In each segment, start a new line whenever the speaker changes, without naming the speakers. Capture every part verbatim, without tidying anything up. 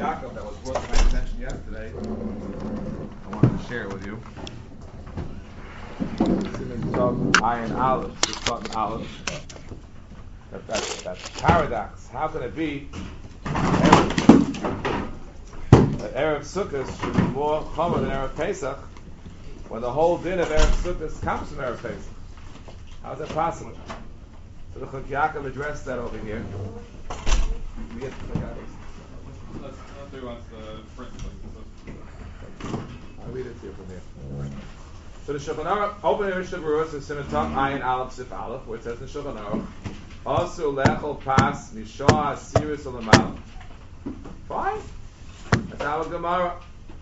Yaakov that was brought to my attention yesterday. I wanted to share it with you. Siman Tov Ayin Aleph, Sifat Aleph. That, that, that paradox. How can it be Erev, that Erev Sukkot should be more chomer than Erev Pesach when the whole din of Erev Sukkot comes from Erev Pesach? How is that possible? So the Chok Yaakov addressed that over here. We get to the
Let's do wants the principle.
I'll read it to you from here. So the Shulchan Aruch, open the Mishnah Berurah, so Siman Tov Ayin Aleph Sif Aleph, where it says in Shulchan Aruch, Asu lechol pas misha asiris olamal. Fine. That's our Gemara.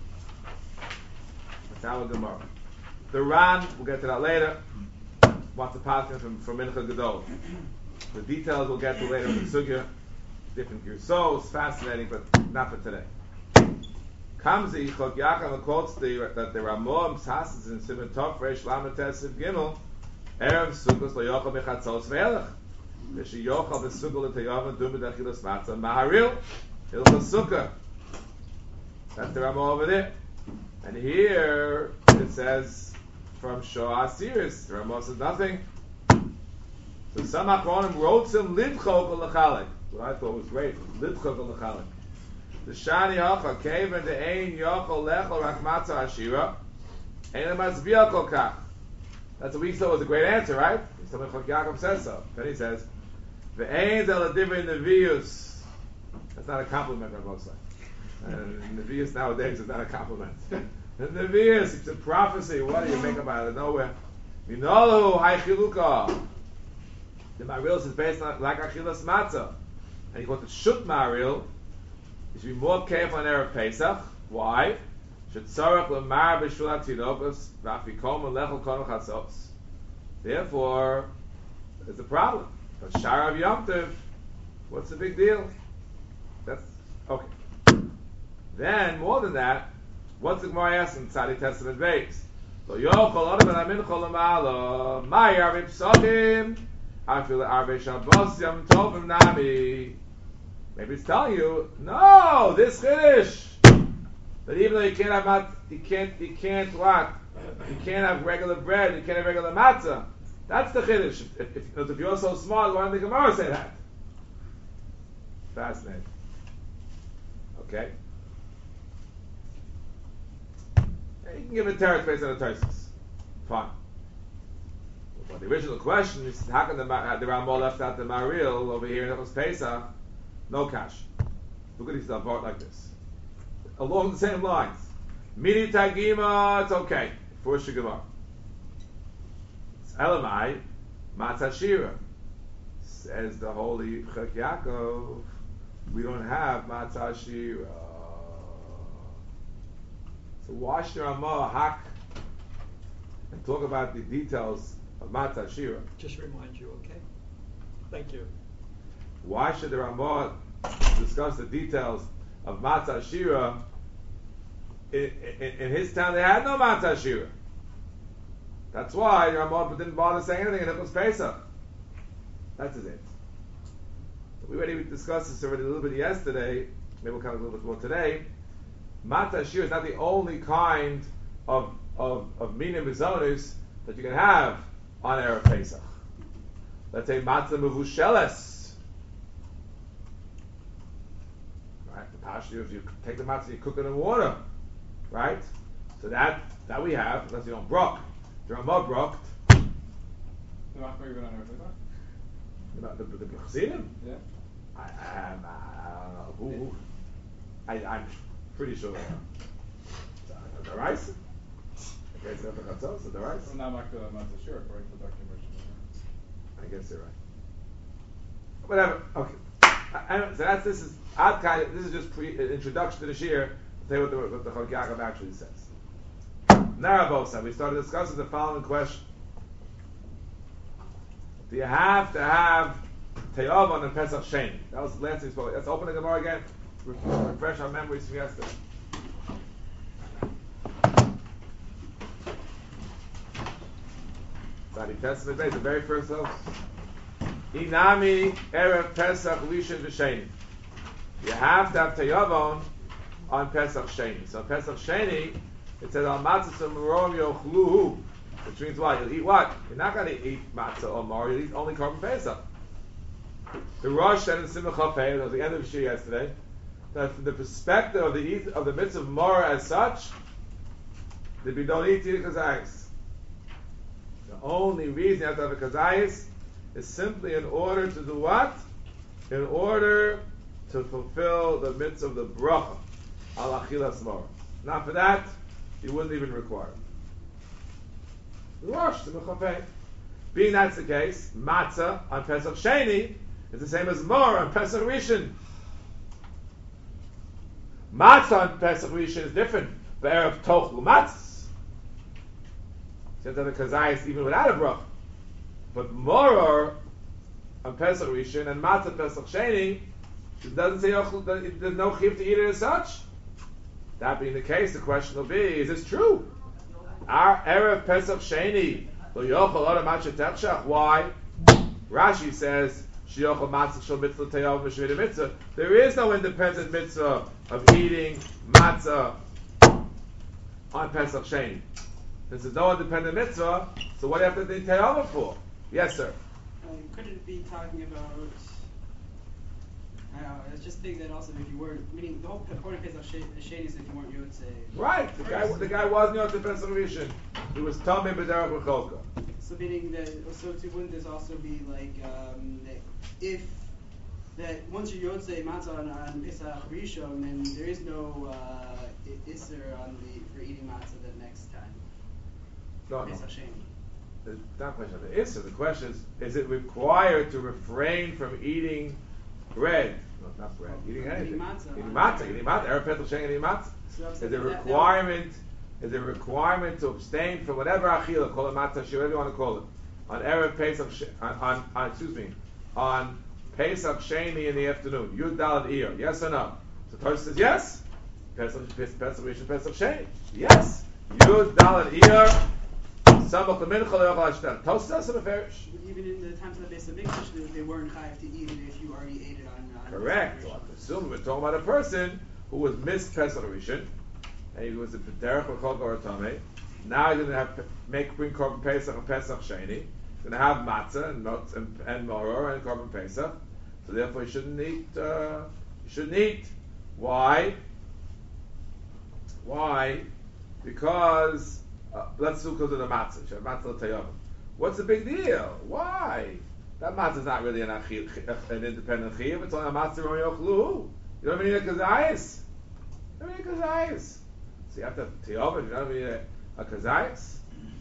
That's our Gemara. The Ran, we'll get to that later, wants to pass from, from Mincha Gadol. The details we'll get to later in the Sugya. Different Gersos, fascinating, but not for today. Kamzi, Chok Yaakov quotes the, that there are more Msasas in Siman Tov Reish Lamed Tes Sif Gimel, Erev Sukkos lo yochel mechatzos ve'elech. V'shi yochel v'sugol l'tayav and dumid achilas matzah maharil hilchos sukkah. That's the Ramah over there. And here it says from Shoah Asiris. The Ramah says nothing. So some Achronim wrote some lidchok l'chalik. What I thought was great. Lidchok l'chalik. The Shani Hacha came and the Ein Yochel Lechel Rak Matzah Ashira Ein Matzbiya Kol Kach. That's what we thought was a great answer, right? Something Chok Yaakov says so. Then he says, Ve'ein Zel Adivri Nevius. That's not a compliment, Rabbi Osai. And Nevius nowadays is not a compliment. The Nevius, it's a prophecy. What do you make about it? Nowhere. Minolu Hai Chiluka. The Maril is based on like Achilas Matzah. And he called it Shut Maril. You should be more careful on Erev Pesach. Why? Should tzarech lemar b'shul hatinokos v'afikom lechol kono chatzos. Therefore, there's a problem. But Sharav Yom Tov, what's the big deal? That's okay. Then, more than that, what's the Gemara asking? Tzadi Testament base. Lo yochol adam ben aminchol lemalo may arvei psochim afil arvei shabbos yom tovim nami. Maybe it's telling you, no, this chiddush. But even though you can't have mat, you can't, you can't what? You can't have regular bread. You can't have regular matzah. That's the chiddush. If, if, if you're so smart, why didn't the Gemara say that? Fascinating. Okay. And you can give a teretz based on the teretz. Fine. But the original question is, how can the, the Ramah left out the Maril over here in Echos Pesach? No cash. Look at these stuff like this. Along the same lines. Midi Tagima, it's okay. For Shigamar. It's Elamai, Matzah says the holy Chok Yaakov, we don't have Matzah Shira. So why should Ramah hack and talk about the details of Matzah Shira?
Just remind you, okay? Thank you.
Why should the Ramah discuss the details of Matzah Shira? In, in, in his town, they had no Matzah Shira. That's why the Ramah didn't bother saying anything, and it was Pesach. That's it. We already discussed this already a little bit yesterday. Maybe we'll come a little bit more today. Matzah Shira is not the only kind of of of minim bizonis that you can have on Erev Pesach. Let's say Matzah Mevusheles. Right, the pashtu, if you take the matzah, you cook it in water, right? So that that we have, unless you don't brook. The Ramah brooked.
The Machmir even on Erev Pesach?
The the Chassidim?
Yeah.
I I, I don't know. Who? I I'm pretty sure. The rice. Okay, so the chatzos, the rice.
Well, not Makdala Matzah Shira, according to Doctor Mershon.
I guess you're right. Whatever. Okay. I, I, so that's this is Ad kind of, this is just pre, an introduction to the shir to tell you what the what the Chok Yaakov actually says. Narabosa, we started discussing the following question: do you have to have Teyavon and Pesach Sheni? That was the last thing we spoke. Let's open the Gemara again. Refresh our memories from yesterday. Tzadi Testament Base, the very first of Inami Erev Pesach Rishon V'Sheni. You have to have Teyavon on Pesach Sheni. So on Pesach Sheni, it says al matzah merom yochluhu, which means what? You'll eat what? You're not going to eat matzah or mar. You'll eat only korban Pesach. The Rosh said in Simcha Pei, that was the end of the Shir yesterday, that from the perspective of the of the mitzvah of mar as such, that we don't eat Yidik Kazayis. The only reason you have to have a Kazayis is simply in order to do what? In order to fulfill the mitzvah of the bracha al achilas mar. Not for that, you wouldn't even require it. Rosh, Simcha Pei. Being that's the case, matzah on Pesach Sheni is the same as mar on Pesach Rishon. Matzah on Pesach Rishon is different. Be'erev tochlu matzahs. You have to have a kazayis even without a bracha. But moror on Pesach Rishon and matzah Pesach Sheni, it doesn't say there's no chiv to eat it as such. That being the case, the question will be: is this true? Our erev Pesach Sheni lo yochel oda matzah techshach. Why? Rashi says shiyochel matzah shel mitzvah teyav mishmid mitzvah. There is no independent mitzvah of eating matzah on Pesach Sheni. Since there's no independent mitzvah, so what do you have to think teyav for? Yes, sir.
Um, could it be talking about? I don't know. I was just thinking that also if you weren't, meaning the whole point of Pesach Sheni is if you weren't Yotzei.
Right. The guy, the guy wasn't Yotzei Pesach Rishon. He was Tamei B'derech B'cholka.
So meaning that, so too, wouldn't this also be like um, that if that once you're Yotzei Matzah on, on Pesach Rishon, then there is no uh, Isser on the for eating matzah the next time.
No,
Pesach
no.
Sheni.
It's not a question of the Issa. The question is: is it required to refrain from eating bread? No, not bread. Eating anything.
Eating matzah.
Eating matzah. Eating matzah. Erev Pesach Sheni eating matzah.
So I'm
Is
saying
it a
that- that-
requirement? Is it a requirement to abstain from whatever achila, call it matzah, whatever you want to call it, on erev Pesach, Sh- on, on, on excuse me, on Pesach Sheni in the afternoon? Yud Daled Iyar. Yes or no? So Torah says yes. Pesach Pesach Rishon Pesach Sheni. Yes. Yud Daled Iyar. Samach lemincha le'ochal hashtem. Tosas says in the Farish.
Even in the times of the Beis Hamikdash, they, they weren't chayav to eat it if you already ate it on. on
Correct.
Pesach
So
Rishon.
I assume we're talking about a person who was missed Pesach Rishon, and he was a Derech B'chol or Tamei. Now he's going to have to make bring korban Pesach and Pesach Sheni. He's going to have matzah and not and, and maror and korban Pesach. So therefore, he shouldn't eat. Uh, he shouldn't eat. Why? Why? Because uh, let's do because of the matzah. You have matzah l'tayavim. What's the big deal? Why? That matzah is not really an, achil, an independent chiyuv. It's only a matzah from yochlu. You don't even need a kazayis. You don't need a kazayis. So you have to have tiyavim. You don't need a, a kazayis.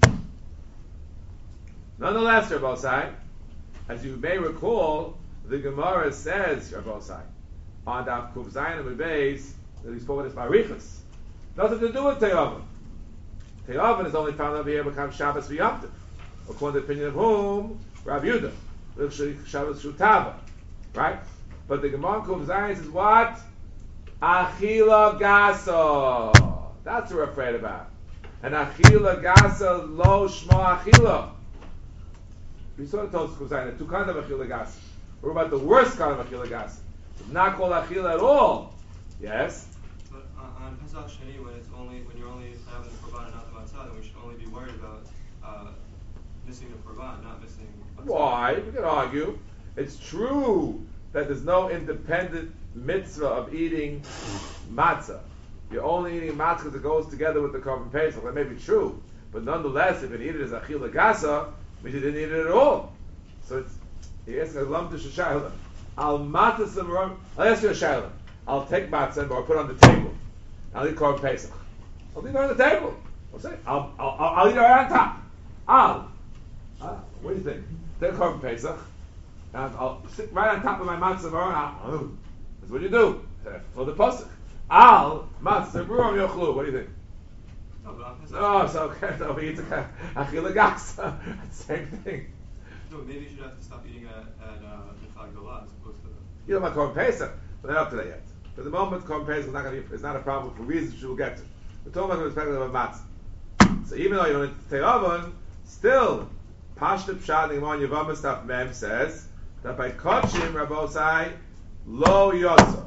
Nonetheless, Rabbosai, as you may recall, the Gemara says, Rabbosai, on Daf Kuf Zayin and Beis, that he spoke with his barichas. Nothing to do with tiyavim. Tiyavim is only found over here becomes Shabbos v'Yom Tov. According to the opinion of whom? Rav Yehuda. Shabbos Shutava. Right? But the Gemara Kuf Zayin says what? Achila Gaso. That's what we're afraid about. And Achila Gasa Lo Shma Achila. We saw the Tosfos Kuf Zayin, two kinds of Achila Gasa. We're about the worst kind of Achila Gasa. It's not called Achila at all. Yes?
But on, on Pesach Sheni, when it's only when you're only having the korban and not the matzah, then we should only be worried about uh, missing the korban, not missing. Matzah.
Why? We can argue. It's true that there's no independent mitzvah of eating matzah. You're only eating matzah because it goes together with the korban pesach. That may be true, but nonetheless, if it eat it as achila gasa, means you didn't eat it at all. So it's he asks a lump to shayla. I'll matzah some. I'll ask you a shayla. I'll take matzah and I'll put it on the table. I'll eat korban pesach. I'll leave it on the table. I'll say I'll I'll, I'll, I'll eat it right on top. I'll. Uh, what do you think? Take korban pesach. And I'll sit right on top of my matzah and I'll. That's what you do for the pasuk. Al matzah b'rum yochlu. What do you think?
No, but on Pesach
No,
Sheni-
so okay. So we eat the achila gasa. Same thing.
No, maybe you should have to stop eating at at uh, Nefag Golah as opposed to.
You don't want korban pesach. We're not up to that yet. For the moment, korban pesach is not going to be. It's not a problem for reasons we will get to. We're talking about the perspective of a matzah. So even though you don't eat te'avon, still Pashta Pshat the Gemara Yevamah Staf Mem says that by Kodshim Rabbosai Lo Yotza.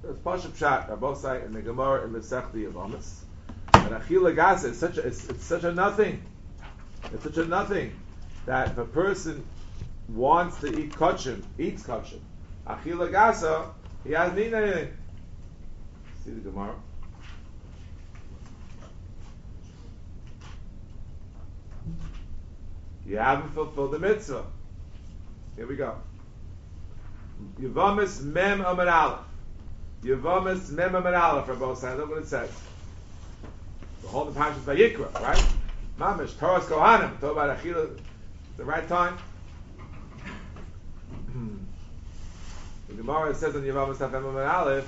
There's Pasha Pshat, Rabosai, and the Gemara in the Sechti of Amos. And Achila Gasa is such a, it's, it's such a nothing. It's such a nothing that if a person wants to eat kachim, eats kachim, Achila Gasa, he hasn't eaten anything. See the Gemara. You haven't fulfilled the mitzvah. Here we go. Yevamis mem amar aleph. Yevamis mem amar aleph. For both sides, look what it says. The whole the parashas by Yikra, right? Mamish Torah Kohanim. Talk about Achila. The right time. The Gemara says in Yevamis mem amar aleph.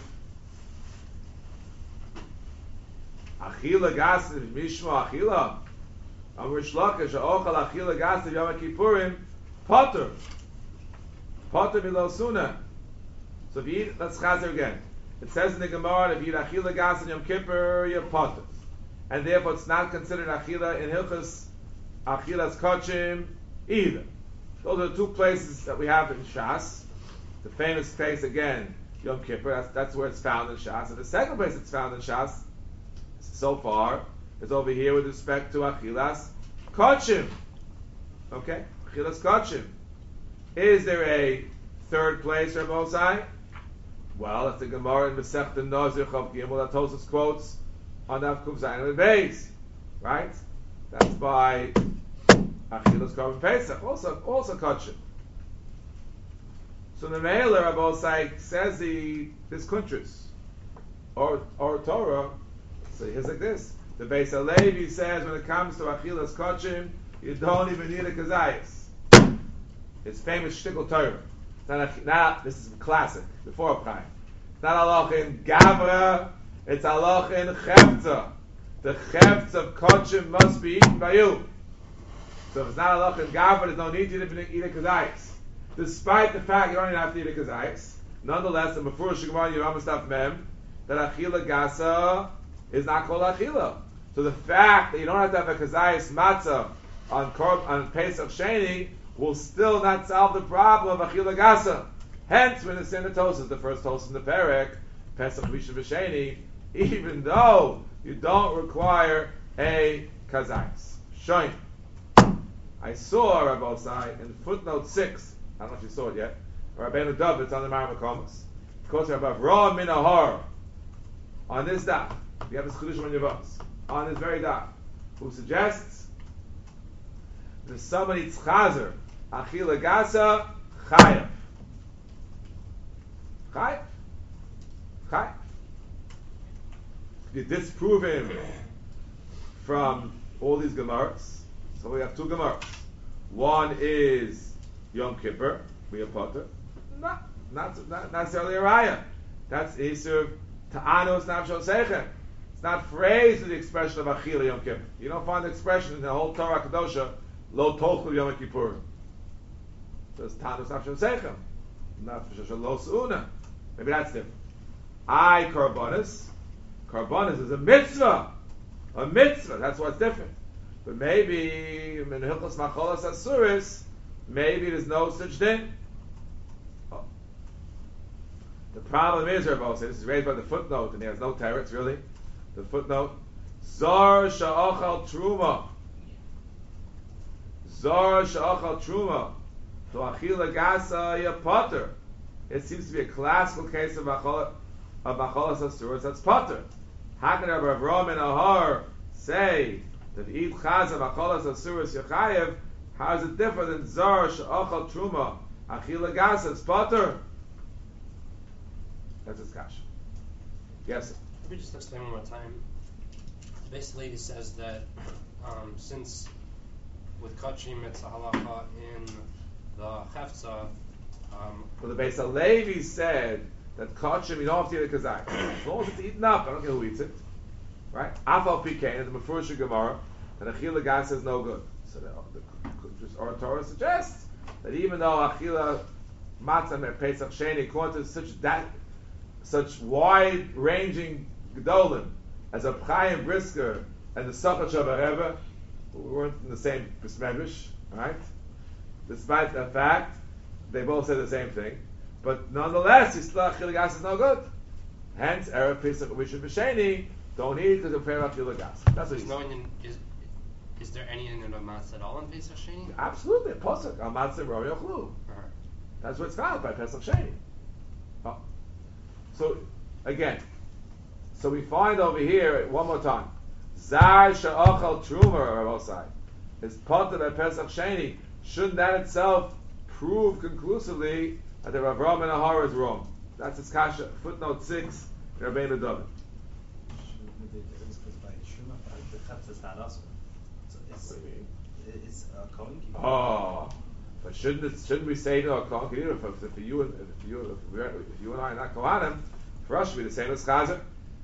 Achila gasim mishma achila. Amr Shlakish Ochal Achila Gasav Yom Kippurim Potter Potter Milo Suna. So if you eat, let's chazer again. It says in the Gemara, if you eat Achila Gasav Yom Kippur, you're Potter, and therefore it's not considered Achila in Hilchas Achilas Kochim either. Those are the two places that we have in Shas. The famous place again, Yom Kippur. That's, that's where it's found in Shas. And the second place it's found in Shas, so far, is over here with respect to Achilas Kochim. Okay? Achilas Kochim. Is there a third place, Rabbi Osai? Well, it's the Gemara in Masechta Nazir Chav Gimel that Tosfos quotes on Daf Kuf Zayin and Beis. Right? That's by Achilas Korban Pesach. Also, also Kochim. So the Meiler, Rabbi Osai, says the, this Kuntris, or, or Torah, so here's like this. The Beis Halevi says when it comes to Achilas Kochim, you don't even need a kazayas. It's famous shtickle Torah. Not, not this is classic before Chaim. It's not halach in Gavra. It's halach in Chefza. The Chefza of Kochim must be eaten by you. So if it's not halach in Gavra, there's no need to eat a kazayas. Despite the fact you don't even have to eat a kazayas, nonetheless, the Mefurish Gemara Yom Staf Mem that Achila Gasa is not called Achila. So the fact that you don't have to have a kazayas matzah on Korb, on Pesach Sheni will still not solve the problem of Achila Gasa. Hence, when it's in the Tosas, the first Tosas in the Perek, Pesach Rishon V'Sheni, even though you don't require a kazayas. Shoin. I saw Rabbi Osai in footnote six. I don't know if you saw it yet. Rabbeinu Dov, it's on the Maram Komas. Of course, Rabbi Ra Min Ahar on this daf. We have this Chedush on Yevamos. On this very daf, who suggests that somebody tzchazer Achila Gasa Chayav. Chayav. Chayav. You disprove him from all these Gemaras. So we have two Gemaras. One is Yom Kippur, we have Potter. Not, not, not necessarily a Raya. That's Isur Ta'anos Nafshol Seichem. It's not phrased with the expression of Achila Yom Kippur. You don't find the expression in the whole Torah Kadosha, Lo Tochlu Yom Kippur. So it's Ta'anos Nafshol Seichem. Nafshol Lo Su'una. Maybe that's different. I, Karbonis. Karbonis is a mitzvah. A mitzvah. That's what's different. But maybe, in Hilchos Macholas Asuris, maybe there's no such thing. Oh. The problem is, Rabbi, this is raised by the footnote, and he has no teretz really. The footnote, Zar sha'achal truma. Zar sha'achal truma. So achila gasa ya potter. It seems to be a classical case of macholas asuris. That's potter. How can Rabbi Avraham and Ahar say that eat chazav macholas asuris yachayev? How is it different than zar sha'achal truma? Achila gasa, it's potter. That's his kasha. Yes, sir.
Let me just explain one more time. Basically, he says that um, since with kachim it's a halacha in the hefza. Um,
well, the Beis Halevi said that kachim you don't have to eat a kazak. As long as it's eaten up, I don't care who eats it. Right? Afal pikein, the Mefurish Gemara, and achila gas is no good. So the, the or Torah suggests that even though achila matzah Pesach Sheni according to such that such wide-ranging gedolim as a Chaim Brisker and the Sachat Shabbat who weren't in the same Besmedrish, right? Despite the fact they both said the same thing, but nonetheless, Yisla Achila Gas is no good. Hence, Erev Pesach Rishon B'Sheni don't need to prepare Achilas Gas. That's what
There's
he's
no Indian, is, is there any Indian of Matzah at all in Pesach Sheni?
Absolutely, Pesach, Al Matzah Ro Yochlu.
Uh-huh.
That's what's found by Pesach Sheni. Oh. So, again, so we find over here, one more time, Zar Sha'achal Truma Ravosai is part by Pesach Sheni. Shouldn't that itself prove conclusively that the Rav Ram and Ahar is wrong? That's its kasha. Footnote six, Rabbeinu David.
It's a Kohen.
Oh, but shouldn't it, shouldn't we say to a Kohen Kedira, if, if you and if you if, we're, if you and I are not Kohanim, for us should be the same as Chazer?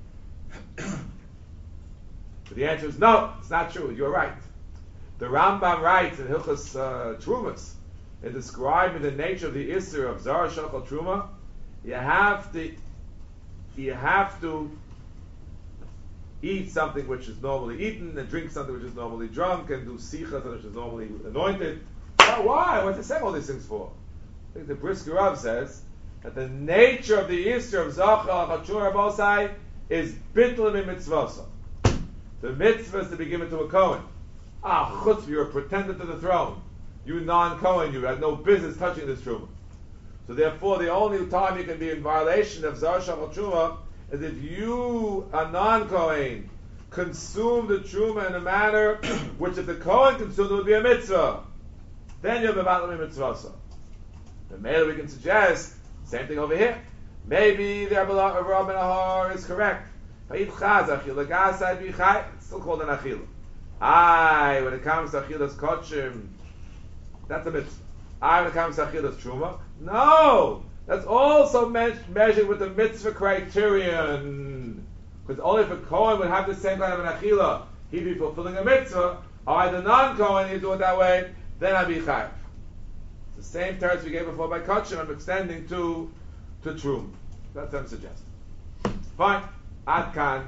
But the answer is no, it's not true. You're right. The Rambam writes in Hilchos uh, Trumas, in describing the nature of the Isser of Zara Shachal Truma, you have to you have to eat something which is normally eaten and drink something which is normally drunk and do sichas which is normally anointed. Oh, why? What's he saying all these things for? I think the Brisker Rav says that the nature of the Isser of Zachal Chachur Bosai is bittul min mitzvasa. The mitzvah is to be given to a Kohen. Ah, chutz, you're a pretender to the throne. You non-Kohen, you had no business touching this truma. So therefore, the only time you can be in violation of Zar Shachal Truma is if you, a non-Kohen, consume the truma in a manner which if the Kohen consumed it would be a mitzvah. Then you have a battle mitzvah. The mail we can suggest, same thing over here. Maybe the Rabbi Ahar is correct. It's still called an achila. Aye, when it comes to achilas kochim, that's a mitzvah. Aye, when it comes to achilas truma, no, that's also me- measured with the mitzvah criterion. Because only if a Kohen would have the same kind of an achila, he'd be fulfilling a mitzvah. Or the non-Kohen, he'd do it that way, then I'd be chayav. It's the same terms we gave before by kochim, I'm extending to to truma. That's what I'm suggesting. Fine. Adkan.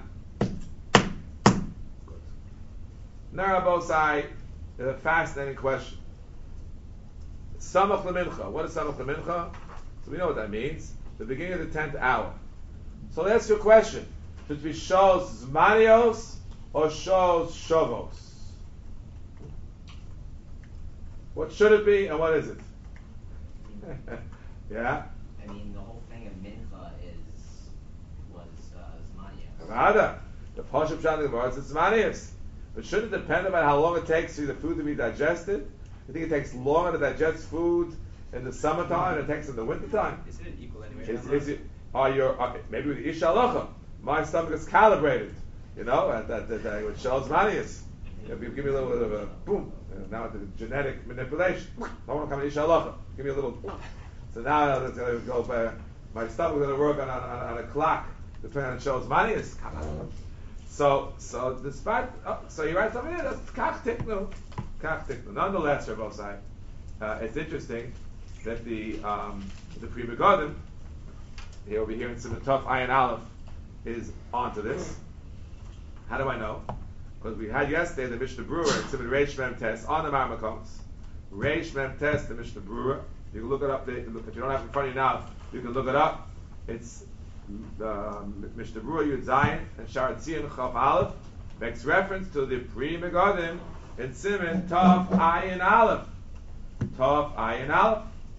Narabosai is a fascinating question. Samach Lemincha. What is Samach Lemincha? So we know what that means. The beginning of the tenth hour. So let's ask you a question. Should it be Shos Zmanios or Shos Shovos? What should it be and what is it? Yeah?
I mean, the whole thing of Mincha is, was uh, Zmanios.
Rather, the Pashup Shan of the words is Zmanios. But should it depend on how long it takes for the food to be digested? You think it takes longer to digest food in the summertime than it takes in the wintertime?
Isn't it equal anyway?
Is, is it? Are your uh, maybe with Ish Halacha? My stomach is calibrated, you know, and that that, that with Shalz Manius. If you give me a little bit of a boom, and now the genetic manipulation. I want to come to Ish Halacha. Give me a little. So now it's going to go. Uh, my stomach is going to work on, on, on a clock depending on Shalz Manius. So, so despite, oh, so he writes over here, that's kach tiknu, kach tiknu. Nonetheless, Rav Osai, uh, it's interesting that the um, the Pri Megadim, here over here in Simon Tov Ayin Aleph, is onto this. How do I know? Because we had yesterday the Mishnah Brura in Simon Reish Mem Tes on the Marmakoms. Reish Mem Tes, the Mishnah Brura. You can look it up. If you don't have it in front of you now, you can look it up. It's the Mishnah Brura Yud Zayin and Sharat Tzion Chav Aleph makes reference to the Pri Megadim in Simon Tov Ayin Aleph. Tov Ayin Aleph.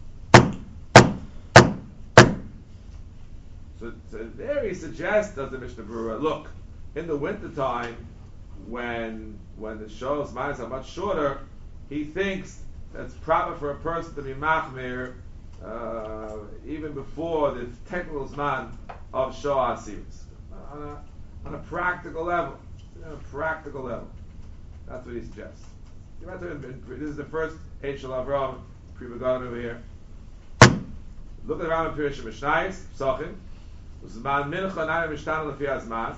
So, so there he suggests, does the Mishnah Brura, look, in the wintertime, when when the shows minus are much shorter, he thinks that it's proper for a person to be machmir uh, even before the technical zman of Shoah Asiris. On a, on a practical level. On a practical level. That's what he suggests. This is the first Eichel Avram, Pri Megadim over here. Look at the Rambam Pirush Mishnayos, Psachim. Zman mincha nani mishtana lefi azman.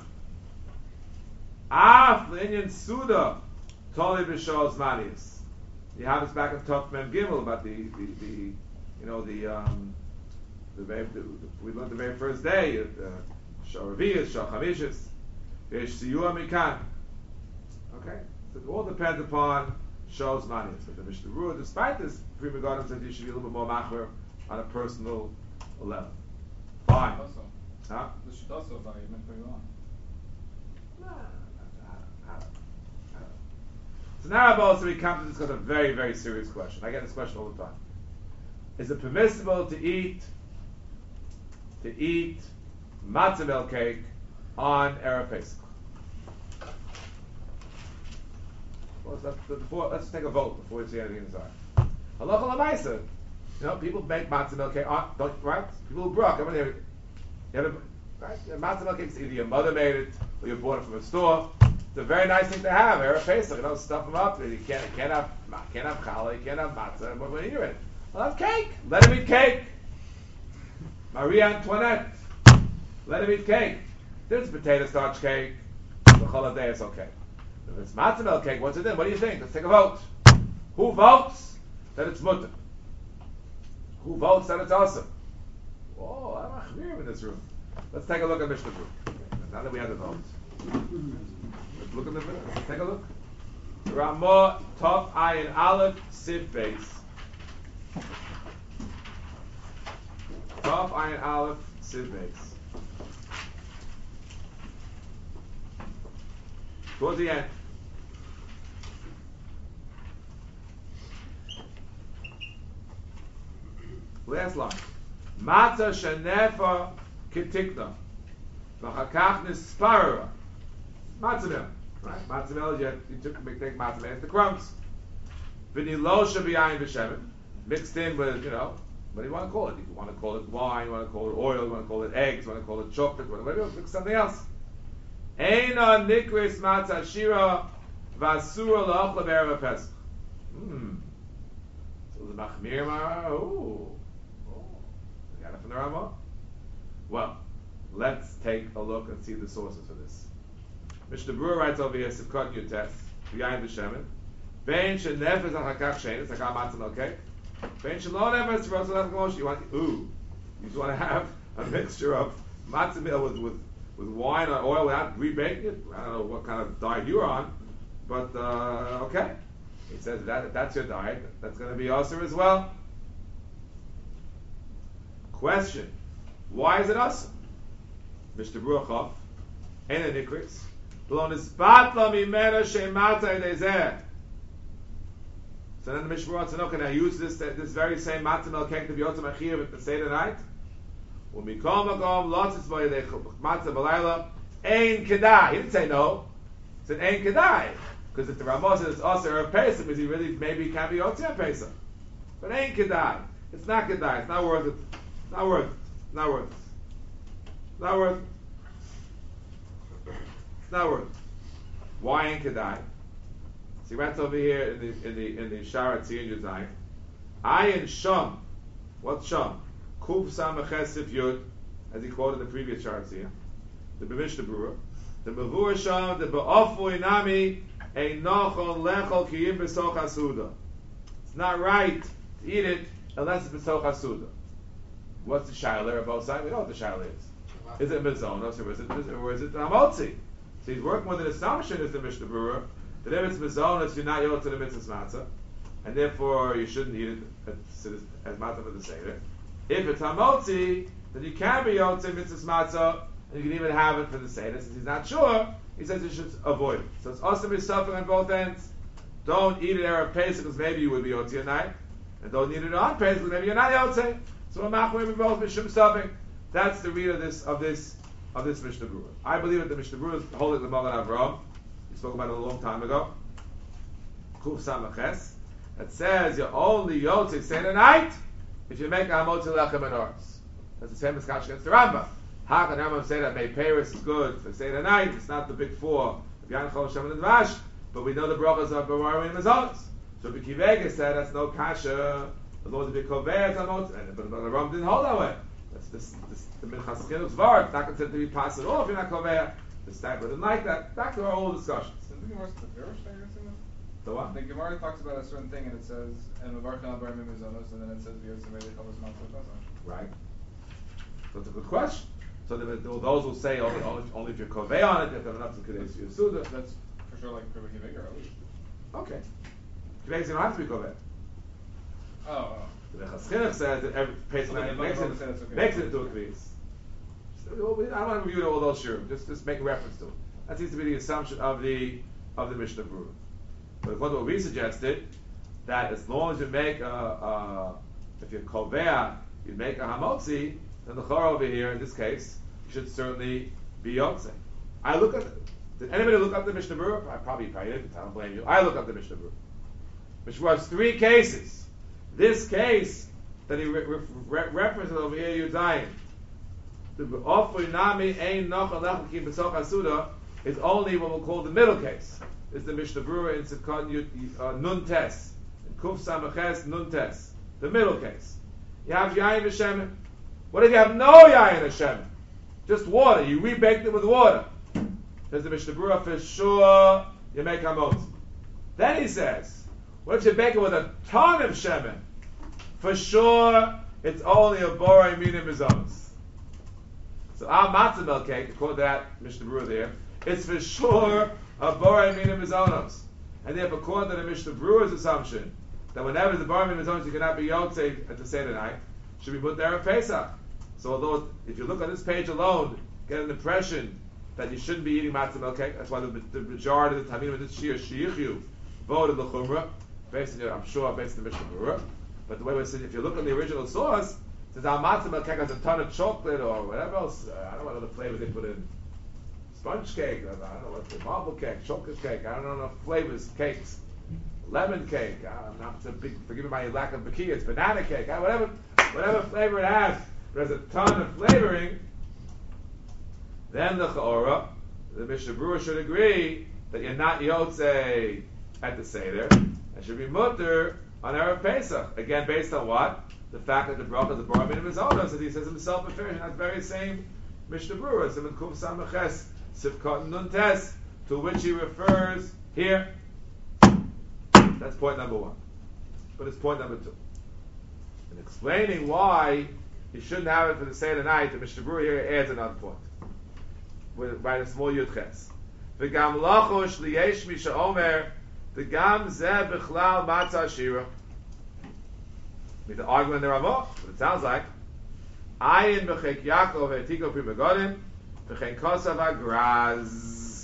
Af le'inyan suda toli b'shol zmanius. You have this back in Tov Mem Gimel about the, the, the you know the um the very the, we learned the very first day Shor Revius, Shor Chamishis, Yesh Siyua Mikan. Okay, so it all depends upon Shol Zmanius. But the Mishnah Brura, despite this, Pri Megadim said you should be a little bit more machmer on a personal level. Fine.
Also,
Huh?
The shittas of you meant very long.
No, no, no, I don't- I don't- I don't. So now Rabbi, so we come to discuss a very, very serious question. I get this question all the time. Is it permissible to eat to eat matzah milk cake on Erev Pesach? Well, let's, before, let's take a vote before we see anything inside. Halacha l'maisa. You know, people make matzah milk cake on, don't, right? People who brook. Everybody have it. You have a, right? You have matzah milk cake. Either your mother made it or you bought it from a store. It's a very nice thing to have. Erev Pesach, you know, stuff them up. You can't, you can't have, can't have challah, you can't have matzah. What are you in? Well, have cake. Let him eat cake. Marie Antoinette. Let him eat cake. There's potato starch cake. The holiday is okay. If it's matzah milk cake, what's it in? What do you think? Let's take a vote. Who votes that it's mutter? Who votes that it's awesome? Oh, I'm a in this room. Let's take a look at Mishnah Berurah. Now that we have the votes. Let's look at the minute. Let's take a look. Ramah, Tov, Ayin, Aleph, Siv, Beis. Tov, Ayin, Aleph, Siv, Beis. Towards the end. Last line. Matzah shenefa ketikna. V'chakach nisparera. Matzah milk. Right? Matzah milk, you, you took a big take matzah milk, it's the crumbs. V'nilosha b'yayin v'shemen. Mixed in with, you know, what do you want to call it? You want to call it wine, you want to call it oil, you want to call it eggs, you want to call it chocolate, whatever, mix something else. Eina nikris matzah shira v'asura la'achla b'erev Pesach. Hmm. So the machmir ma, ooh. You got it from the Ramah? Well, let's take a look and see the sources for this. Mishnah Berurah writes over here, Sivkot Yutes, V'yayin V'shemen, Bein she'nefes ha'chakach shein, it's like a matzah milk cake. Bein she'lo nefes rotz l'chakach mosh, you want, ooh, you just want to have a mixture of matzah milk with, with, with wine or oil without rebaking it. I don't know what kind of diet you're on, but, uh, okay. He says that if that's your diet, that's going to be awesome as well. Question: why is it awesome? Mister Bruchov, and the Nikris, Blon is batla mimena shemata dezer. So then the Mishnah Berurah said, "No, can I use this this very same matzah milk cake to be also machir with the Seder night?" When we call magom lotzis by the matzah balayla ein kedai. He didn't say no. He said ein kedai because if the Ramah says it's also Erev Pesach, because he really maybe can't be Yotzei Pesach, but ein kedai. It's not kedai. It's not worth it. Not worth it. Not worth it. Not worth it. Not worth it. Why ain't Kedai? So he writes over here in the in the in the Shara Tziyun Yudzayin. Ayin Sham. What's Sham? Kuf Samaches Sif Yud, as he quoted in the previous Shara Tziyun. The Mishnah Berurah. The Mavur Sham. The Ba'ofu Inami Ein Nochol Lechol Kiyim B'Soch Hasuda. It's not right to eat it unless it's B'Soch Hasuda. What's the shaila on both sides? We know what the shaila is. Is it mizonos or is it or is it hamotzi? So he's working with an assumption, is the Mishnah Berurah, that if it's mizonos, you're not yotze the mitzvah matzah, and therefore you shouldn't eat it as, as matzah for the seder. If it's hamotzi, then you can be yotze mitzvah matzah, and you can even have it for the seder. Since he's not sure, he says you should avoid it. So it's also be suffering on both ends. Don't eat it Erev Pesach because maybe you would be yotze at night, and don't eat it on Pesach because maybe you're not yotze. So we're machmir both mishum suffering. That's the read of this of this of this Mishnah Berurah. I believe that the Mishnah Berurah is holding the Magen Avraham. We spoke about it a long time ago. Kuf Samaches. It says you're only yotze Seder night if you make a hamotzi lechem menorahs. That's the same as Kash against the Rambam. How can Rambam say that May Paris is good for Seder night? It's not the big four of Yan Chol Shem and Dvash, but we know the brachas of Bavarim and Mazonos. So B'Kivega said that's no kasha. As long as the Kovei is hamotzi, but the Rambam didn't hold that way. That's this, this the Minchas Chinuch's var. It's not considered to be passed off if you're not Kovei. The Stagler didn't like that. Back to our old discussions.
Isn't the Gemara the Pirush that you're saying?
The what?
The Gemara talks about a certain thing and it says and Mevarchin al Barim Mizonos and then it says V'yosem V'yosem V'yosem V'yosem.
Right. So it's a good question. So there, there, those will say only, only, only if you're Kovei on it, you have to have enough to Kadesh Yisuda.
That's for sure like Kivig Kivig at least.
Okay. Kovei don't have to be Kovei.
Oh, oh.
The Minchas Chinuch says that every Pesach
Okay,
night
the
makes
Rambam
it
said it's okay.
makes it into a Kviyas. I don't want to review all those shurim. Just just make a reference to it. That seems to be the assumption of the of the Mishnah Berurah. But according to what we suggested, that as long as you make a, a if you're kovea, you make a hamotzi, then the chor over here in this case should certainly be yotze. I look at. Did anybody look up the Mishnah Berurah? I probably probably didn't. I don't blame you. I look up the Mishnah Berurah. Mishnah Berurah has three cases. This case that he re- re- re- references over here, Yudayin, the Ofrinami Ein Nochal Lechakim B'Soch Asuda is only what we'll call the middle case. It's the Mishnah Berurah in Sivkot Nun Tes, in Kuf Samaches Nun Tes, the middle case. You have Yayin V'Shemen. What if you have no Yayin V'Shemen? Just water. You rebaked it with water. There's the Mishnah Berurah for sure. You make hamotzi. Then he says, what if you bake it with a ton of shemen? For sure, it's only a borei minim mizonos. So our matzah milk cake, according to that Mishnah Berurah there, it's for sure a borei minim mizonos. And therefore, according to the Mishnah Berurah's assumption, that whenever the borei minim mizonos, you cannot be yotzei at the Seder night, should be put there at Pesach. So although, if you look on this page alone, get an impression that you shouldn't be eating matzah milk cake. That's why the, the majority of the Talmidim in this year, Shiyichu, voted the Chumrah, based on, I'm sure, based on the Mishnah Berurah. But the way we're saying, if you look at the original source, since our matzah milk cake has a ton of chocolate or whatever else, uh, I don't know what other flavors they put in. Sponge cake, I don't know what the marble cake, chocolate cake, I don't know enough flavors, cakes. Lemon cake, I'm not so big, forgive me my lack of bakia, it's banana cake, whatever, whatever flavor it has, but there's a ton of flavoring. Then the Cha'ora, the Mishnah Berurah should agree that you're not Yotzei at the Seder, and should be Mutter on Erev Pesach. Again, based on what? The fact that the bracha is the Borei Minim Mizonos, as he says himself in Firish, and that very same Mishnah Berurah, Siman Kuf Samaches, Sivkot Nun Tes, to which he refers here. That's point number one. But it's point number two. In explaining why you shouldn't have it for the Seder night, the Mishnah Berurah here adds another point. With by a small yud ches. V'gam lachosh liyesh misha omer v'gam zeh b'chlal matzah shira. With the argument in the Ramah, but it sounds like ayin b'chek Yaakov etiko pri megodim v'chen kosav agraz.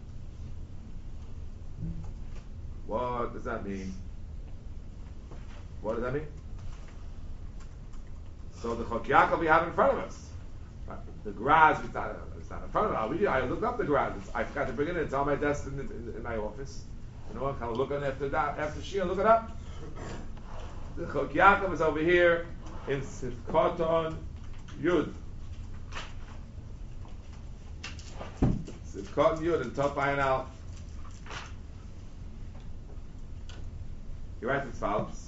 What does that mean? What does that mean? So the Chok Yaakov we have in front of us. Right? The graz, it's not, it's not in front of us. I'll read it. I looked up the graz. It's, I forgot to bring it in. It's on my desk in, in, in my office. You know, I'm kind of looking after that, after Shia, look it up. The Chok Yaakov is over here in Sivkoton Yud. Sivkoton Yud in Top Ayin Al. He writes as follows.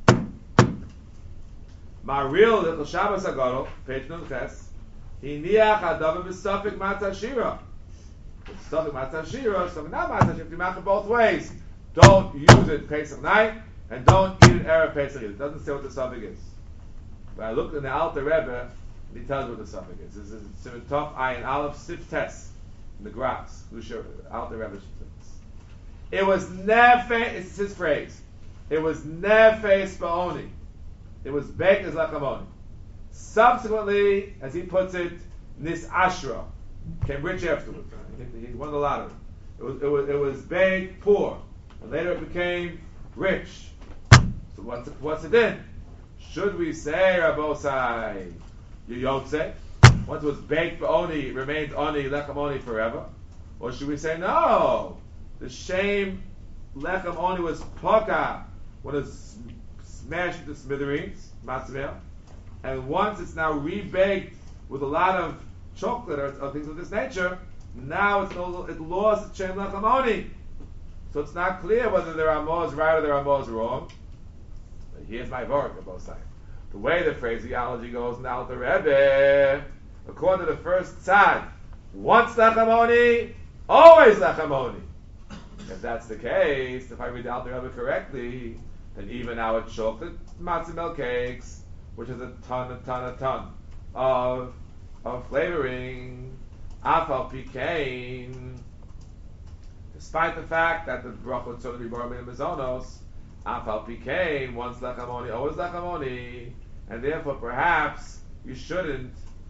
Maril the Shabbos Agadol, page Nun Ches, Hiniach Adav b'Safik Matzah Shira. Safik Matzah Shira, so not Matzah Shira, you make it both ways. Don't use it Pesach night, and don't eat it Erev Pesach. It doesn't say what the Safik is. But I looked in the Alter Rebbe, and he tells me what the Safik is. This is Simon Tov Ayin Aleph Sif Tes, in the graphs. Alter Rebbe. It was Nefesh, it's his phrase. It was Nefesh Ba'oni. It was baked as lechamoni. Subsequently, as he puts it, Nis Ashra came rich afterwards. He, he won the lottery. It was, it was, it was baked poor, and later it became rich. So what's it, what's it in? Should we say, Rabosai, Yotze? Once it was baked for oni, it remains oni lechamoni forever, or should we say no? The shame lechem oni was poka when it's smashed into smithereens, matzmeah, and once it's now rebaked with a lot of chocolate or, or things of this nature, now it's no, it lost its shem lechamoni. So it's not clear whether the Ramah is right or the Ramah is wrong. But here's my work on both sides. The way the phraseology goes now the Rebbe, according to the first tzad, once lechamoni, always lechamoni. If that's the case, if I read the Alter Rebbe correctly, then even our chocolate matzah milk cakes, which is a ton, a ton, a ton of of flavoring, afal pikein, despite the fact that the bracha would certainly be borei minim mizonos, afal pikein, once lechamoni, always lechamoni, and therefore perhaps you shouldn't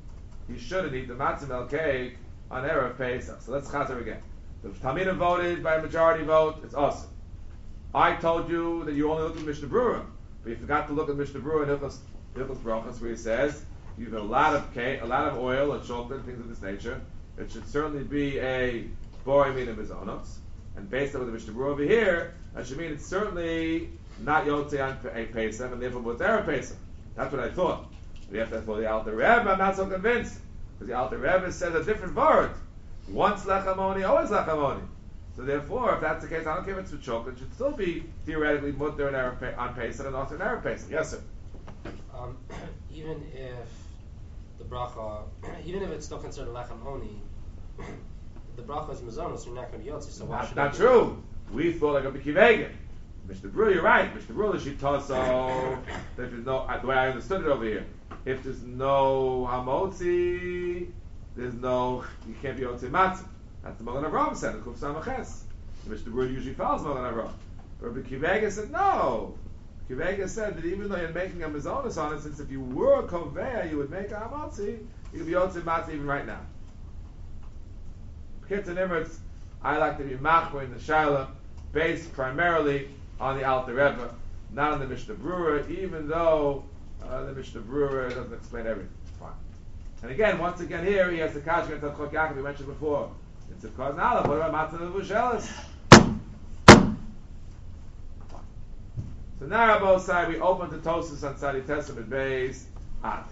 he shouldn't eat the matzah milk cake on Erev Pesach. So let's chazer again. The Talmidim voted by a majority vote, it's awesome. I told you that you only look at Mishnah Brura, but you forgot to look at Mishnah Brura in Hilchos Hilchos Brachos, where he says you have a lot of cake, a lot of oil, and chocolate, things of this nature. It should certainly be a borei min of mizonos. And based on the Mishnah Brura over here, that should mean it's certainly not Yotzei on a Pesach, and therefore what's Erev Pesach. That's what I thought. But after I thought the Alter Rebbe, I'm not so convinced. Because the Alter Rebbe says a different word. Once lechamoni, always lechamoni. So therefore, if that's the case, I don't care if it's with chocolate, it should still be theoretically mutter and Erev on Pesach and also in Erev Pesach. Yes, sir.
Um, even if the bracha, even if it's still considered lechem honi, the bracha is mazonos, so you're not going to be yotzi. So why
Not,
should
not
it
true. We thought like a bikivegen. Mister Brewer, you're right. Mister Brewer, she taught so that there's no, the way I understood it over here. If there's no hamotzi, there's no, you can't be yotzi matzah. That's the Magen Avraham said, the Kuf Samaches. Mister Brewer usually follows Magen Avraham. But Kivega said no. Kivega said that even though you're making a mizonos on it, since if you were a konveya, you would make a hamotzi, you could be yotzi matzah even right now. Kids and Emirates, I like to be machmer in the Shaila, based primarily on the Alter Rebbe, not on the Mishnah Brura, even though uh, the Mishnah Brura doesn't explain everything. Fine. And again, once again here, he has the Kash against Chok Yaakov we mentioned before. It's a cause now. What about Matzah Nevuchelis? So now, both sides, we open the Tosus on Sadi Testament base. Ah.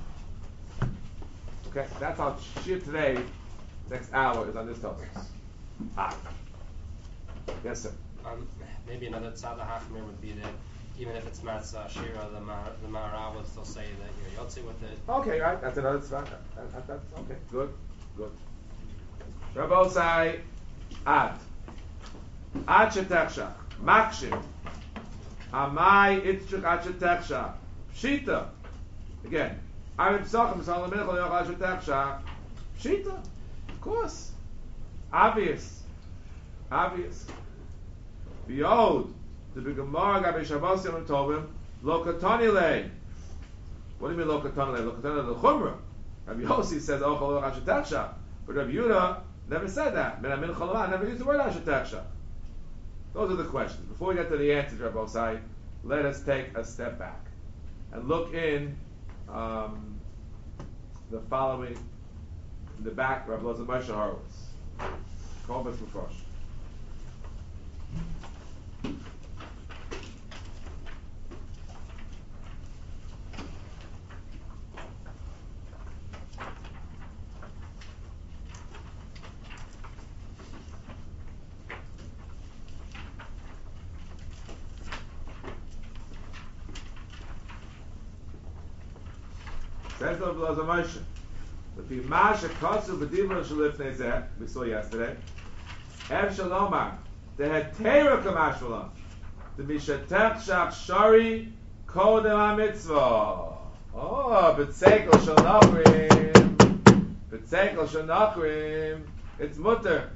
Okay, that's our shir today. Next hour is on this Tosus. Ah. Yes, sir.
Um, maybe another tzad hachmir would be that even if it's matzah shira, the mar, the Maharal would still say that you're yotzi with it.
Okay, right. That's another tzad. That, that, that's okay. Good. Good. Rabosai ad ad shetechshach makshim amai itzchuk ad shetechshach pshita. Again, Arab Sochem Salam Minchol Yoch ad shetechshach pshita. Of course, obvious, obvious. Behold, the Gemara Gabi Shabbos Yom Tovim Lo Katani Lei. What do you mean Lo Katani Lei? Lo Katani Lei Chumra. Rabbi Yossi says Ochel Yoch ad shetechshach, but Rabbi Yehuda never said that. Min Amin Cholma never used the word Ashetechsha. Those are the questions. Before we get to the answers, Rabbi Osai, let us take a step back and look in um, the following, in the back, Rabbi Loza Moshe Horowitz. Kovas Mufrosh. Says of Loza Moshe, the Pimash Akasu B'Dibra Shalifnei Zeh, we saw yesterday, Ev Shalomar, the Hetera Kamash Shalom, the Mishatech Shach Shari Kodem HaMitzvah. Oh, B'Tzekel Shalnachrim, B'Tzekel Shalnachrim, it's mutter.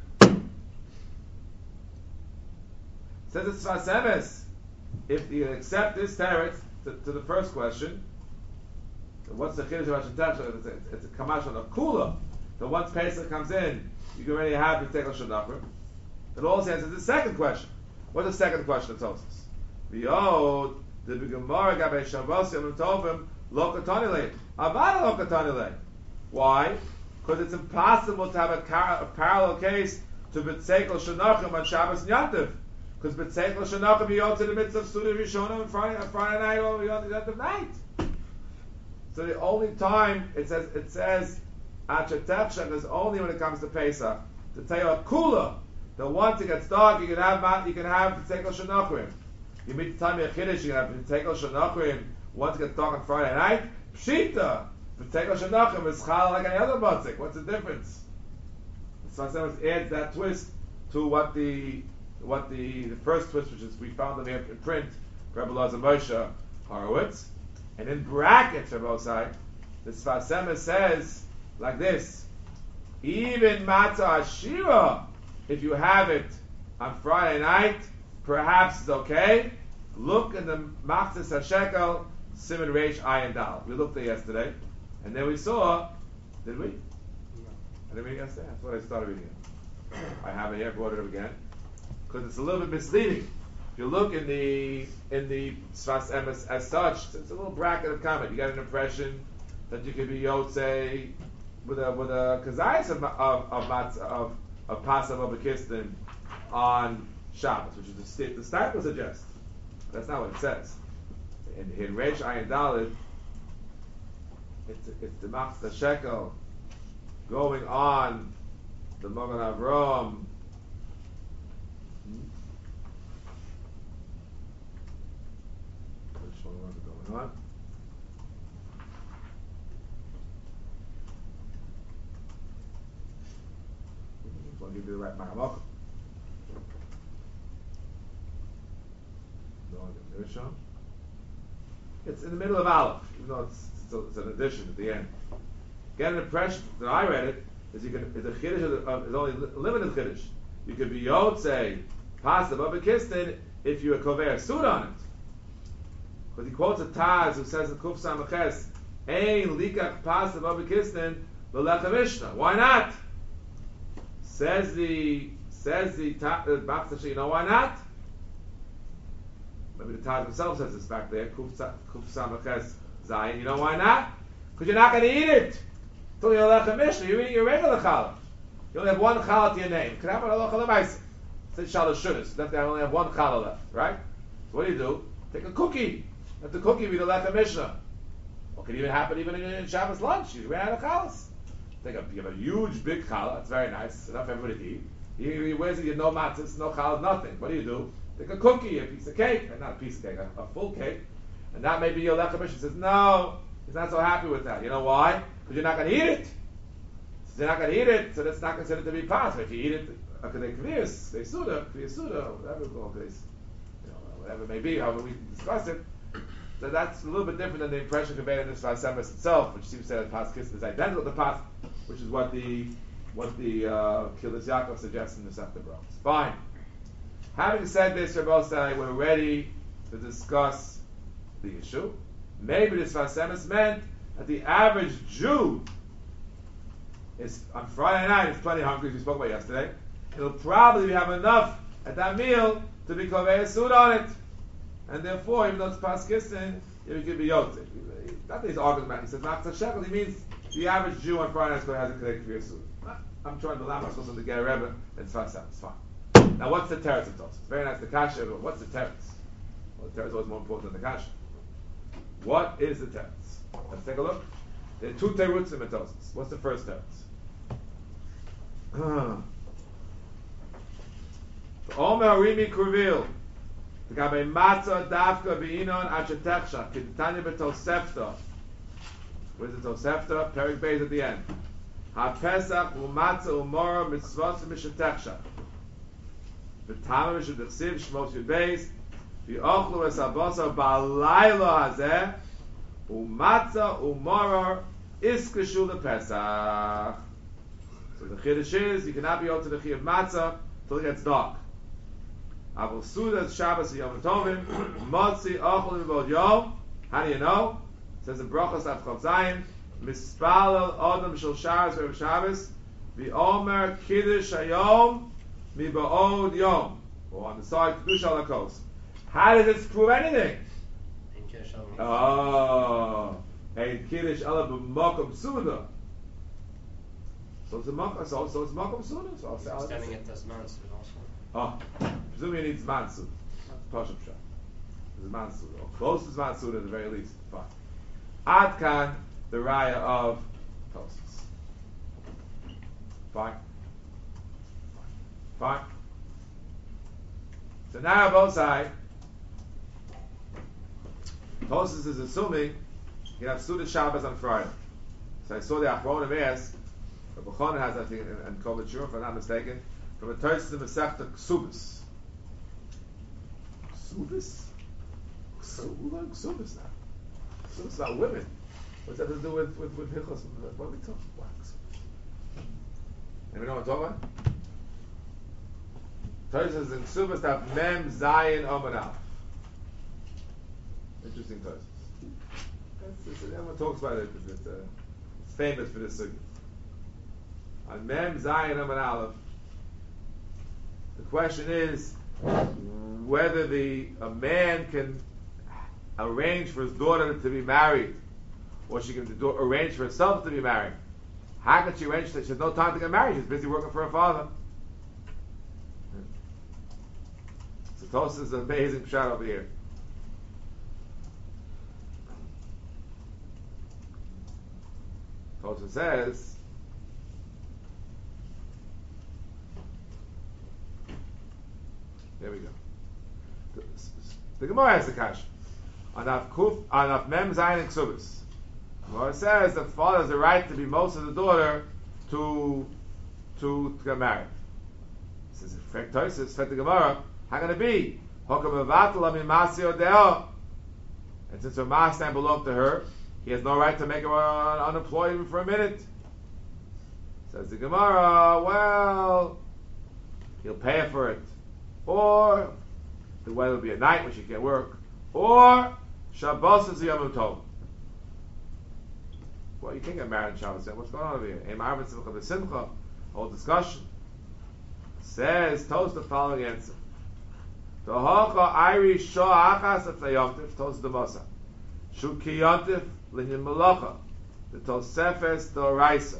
Says it's Sfas Emes. If you accept this teretz to, to the first question, what's the chiddush of Hashem? It's a, it's a kamash on a kula. So once Pesach comes in, you can already have the tekel shadachrim. It also answers the second question. What's the second question it tells us? V'yod the Gemara gabe Shabbos Yom Tovim lo katani lei. Avada lo katani lei. Why? Because it's impossible to have a, car, a parallel case to B'tzekel Shanachim on Shabbos and Yantiv. Because B'tzekel Shanachim you go to the midst of Suda Rishonah on Friday, on Friday night or Yantiv night. So the only time it says it says Achetechshach is only when it comes to Pesach. To tell you a kula, that once it gets dark, you can have you can have B'tzekel Shanachim. You meet the time of Chiddush, you can have B'tzekel Shanachim. Once it gets dark on Friday night, Pshita. B'tzekel Shanachim is chal like any other batzik. What's the difference? So it adds that twist to what the what the, the first twist, which is we found them here in print, Rebbe Loza Moshe Horowitz. And in brackets, Rabosai, the Sfas Emes says like this: even matzah ashira, if you have it on Friday night, perhaps it's okay. Look in the Machzis HaShekel Siman Reish Ayin Dal. We looked at yesterday, and then we saw Did we?
No.
I didn't read it yesterday. That's what I started reading it. I have it here. Brought it up again because it's a little bit misleading. If you look in the in the Sfas Emes as such, it's a little bracket of comment. You get an impression that you could be Yotze with a with a kazayas of of of of, of, of Pasav of Bekistin on Shabbos, which is the state the start will suggest. That's not what it says. In in Reish Ayin Daled, it's it's the Machzah Shekel going on the Magen Avraham. Which one was it going on? I'll give you the right Mahamach. It's in the middle of Aleph, even though it's, it's, a, it's an addition at the end. Get an impression that I read it is you can is a chiddush of, of, is only a limited chiddush. You could be Yotze Pasav Bekistin if you kover suit on it. Because he quotes a Taz who says in Kuf Samaches, Ein likach Pasav Bekistin l'lecha Mishnah. Why not? Says the says the Machzah, you know why not? Maybe the Taz himself says this back there. Kuf Samaches Zayin. You know why not? Because you're not going to eat it. So you're lecha Mishnah. You're eating your regular challah. You only have one challah to your name. Can I have another challah ma'aseh? Say shalosh shudas. That they only have one challah left, right? So what do you do? Take a cookie. Let the cookie be the lecha Mishnah. What could even happen even in, in Shabbos lunch? You ran out of challahs. Take a, you have a huge big challah. It's very nice. Enough for everybody to eat. You, you, where's it? You no matzahs, no challahs, nothing. What do you do? Take a cookie, a piece of cake, and not a piece of cake, a, a full cake, and that may be your lecha Mishnah. He says no. He's not so happy with that. You know why? Because you're not going to eat it. So you're not going to eat it, so that's not considered to be pas. If you eat it, okay, they kviyas, they suda, kviyas suda, whatever, you know, whatever it may be, however we discuss it. So that's a little bit different than the impression conveyed in this Sfas Emes itself, which seems to say that pas kiss is identical to pas, which is what the what the uh, Kilas Yaakov suggests in the Sefta Brahms. Fine. Having said this, Rabbosai, we're ready to discuss the issue. Maybe this Sfas Emes meant that the average Jew is on Friday night is plenty hungry, as we spoke about yesterday. He'll probably have enough at that meal to be kovei suit on it, and therefore, even though it's pas kissin, it could be yotze. Not that he's arguing about it. He says machzah shekel. He means the average Jew on Friday night has a kedek for suit. I'm trying to allow myself to get a rebbe and it's fine. It's fine. Now, what's the teretz of Tosfos? It's very nice the kasha, but what's the teretz? Well, the teretz is always more important than the kasha. What is the teretz? Let's take a look. There are two terutzim in Tosfos. What's the first teretz? Omer Harimi Kurvil. Gabe matzah davka beinon achetechsha kitanya betosefta. What is the Tosefta? Perik Beis at the end. Ha Pesach u'matzah u'mora mitzvot mishetechsha. V'tama mishudechsiv shmos yud Beis. V'ochlu es abosar ba'laylo hazeh. U'matzah u'mora iskeshu lePesach. So the chiddush is you cannot be able to the chi of matzah till it gets dark. Avol Sudas Shabbos Yom Tovim Motzi Ochel V'Vod Yom. How do you know? It says in Brachos Avchav Zayin Mispalel Odom Shel Shabbos V'Erev Shabbos V'Omer Kiddush Hayom Mi'Ba'od Yom. Or on the side Kiddush Al HaKos. How does this prove anything? Oh, Ein Kiddush Ela B'Mokom Suda. So it's a Mokom. So so it's Mokom Suda. So I'll say
Extending it to Zman Suda also.
Oh, presumably it needs Mansud. Pashup Shah. There's Mansud. Or close to Mansud at the very least. Fine. Adkan, the Raya of Tosfos. Fine. Fine. So now both sides. Tosfos is assuming you have Suda Shabbos on Friday. So I saw the Achronim ask, the Bukhana has, I think, and Kol Shur, if I'm not mistaken, from a Tosfos in the Masechta Ksubis. Ksubis? Ksubis? Ksubis now. Ksubis is about women. What's that to do with with with Hilchos? What are we talking about? Anybody know what I'm talking about? Tosfos in Ksubis have Mem Zayin Omanaf. Interesting Tosfos. Everyone talks about it because it's, uh, it's famous for this. Uh, On Mem Zayin Amar Aleph, the question is whether the a man can arrange for his daughter to be married, or she can do, arrange for herself to be married. How can she arrange that? She has no time to get married. She's busy working for her father. So Tosfos is an amazing shot over here. Tosfos says, there we go. The, the Gemara has the kasha. On Af Kuf, on Af Mem Zayin and Ksubis. The Gemara says that the father has the right to be most of the daughter to to, to get married. It says, "Frek Tosfos, Frek the Gemara, how can it be? Hokam Avatul Ami Masio Deo." And since her master belonged to her, he has no right to make her un- unemployed even for a minute. Says the Gemara, well, he'll pay her for it, or the weather will be at night when she can't work, or Shabbos is the Yom Tov. Well, you can't get married on Shabbos. What's going on over here? Ein Ma'arvin Simcha B'Simcha. Whole discussion. Says, toast the following answer. The Hocha Irish Shah Achas of Tayomtiv, toast the Mosa. Shu Kiyontiv Linyan Malacha. The Tosefes Doraisa.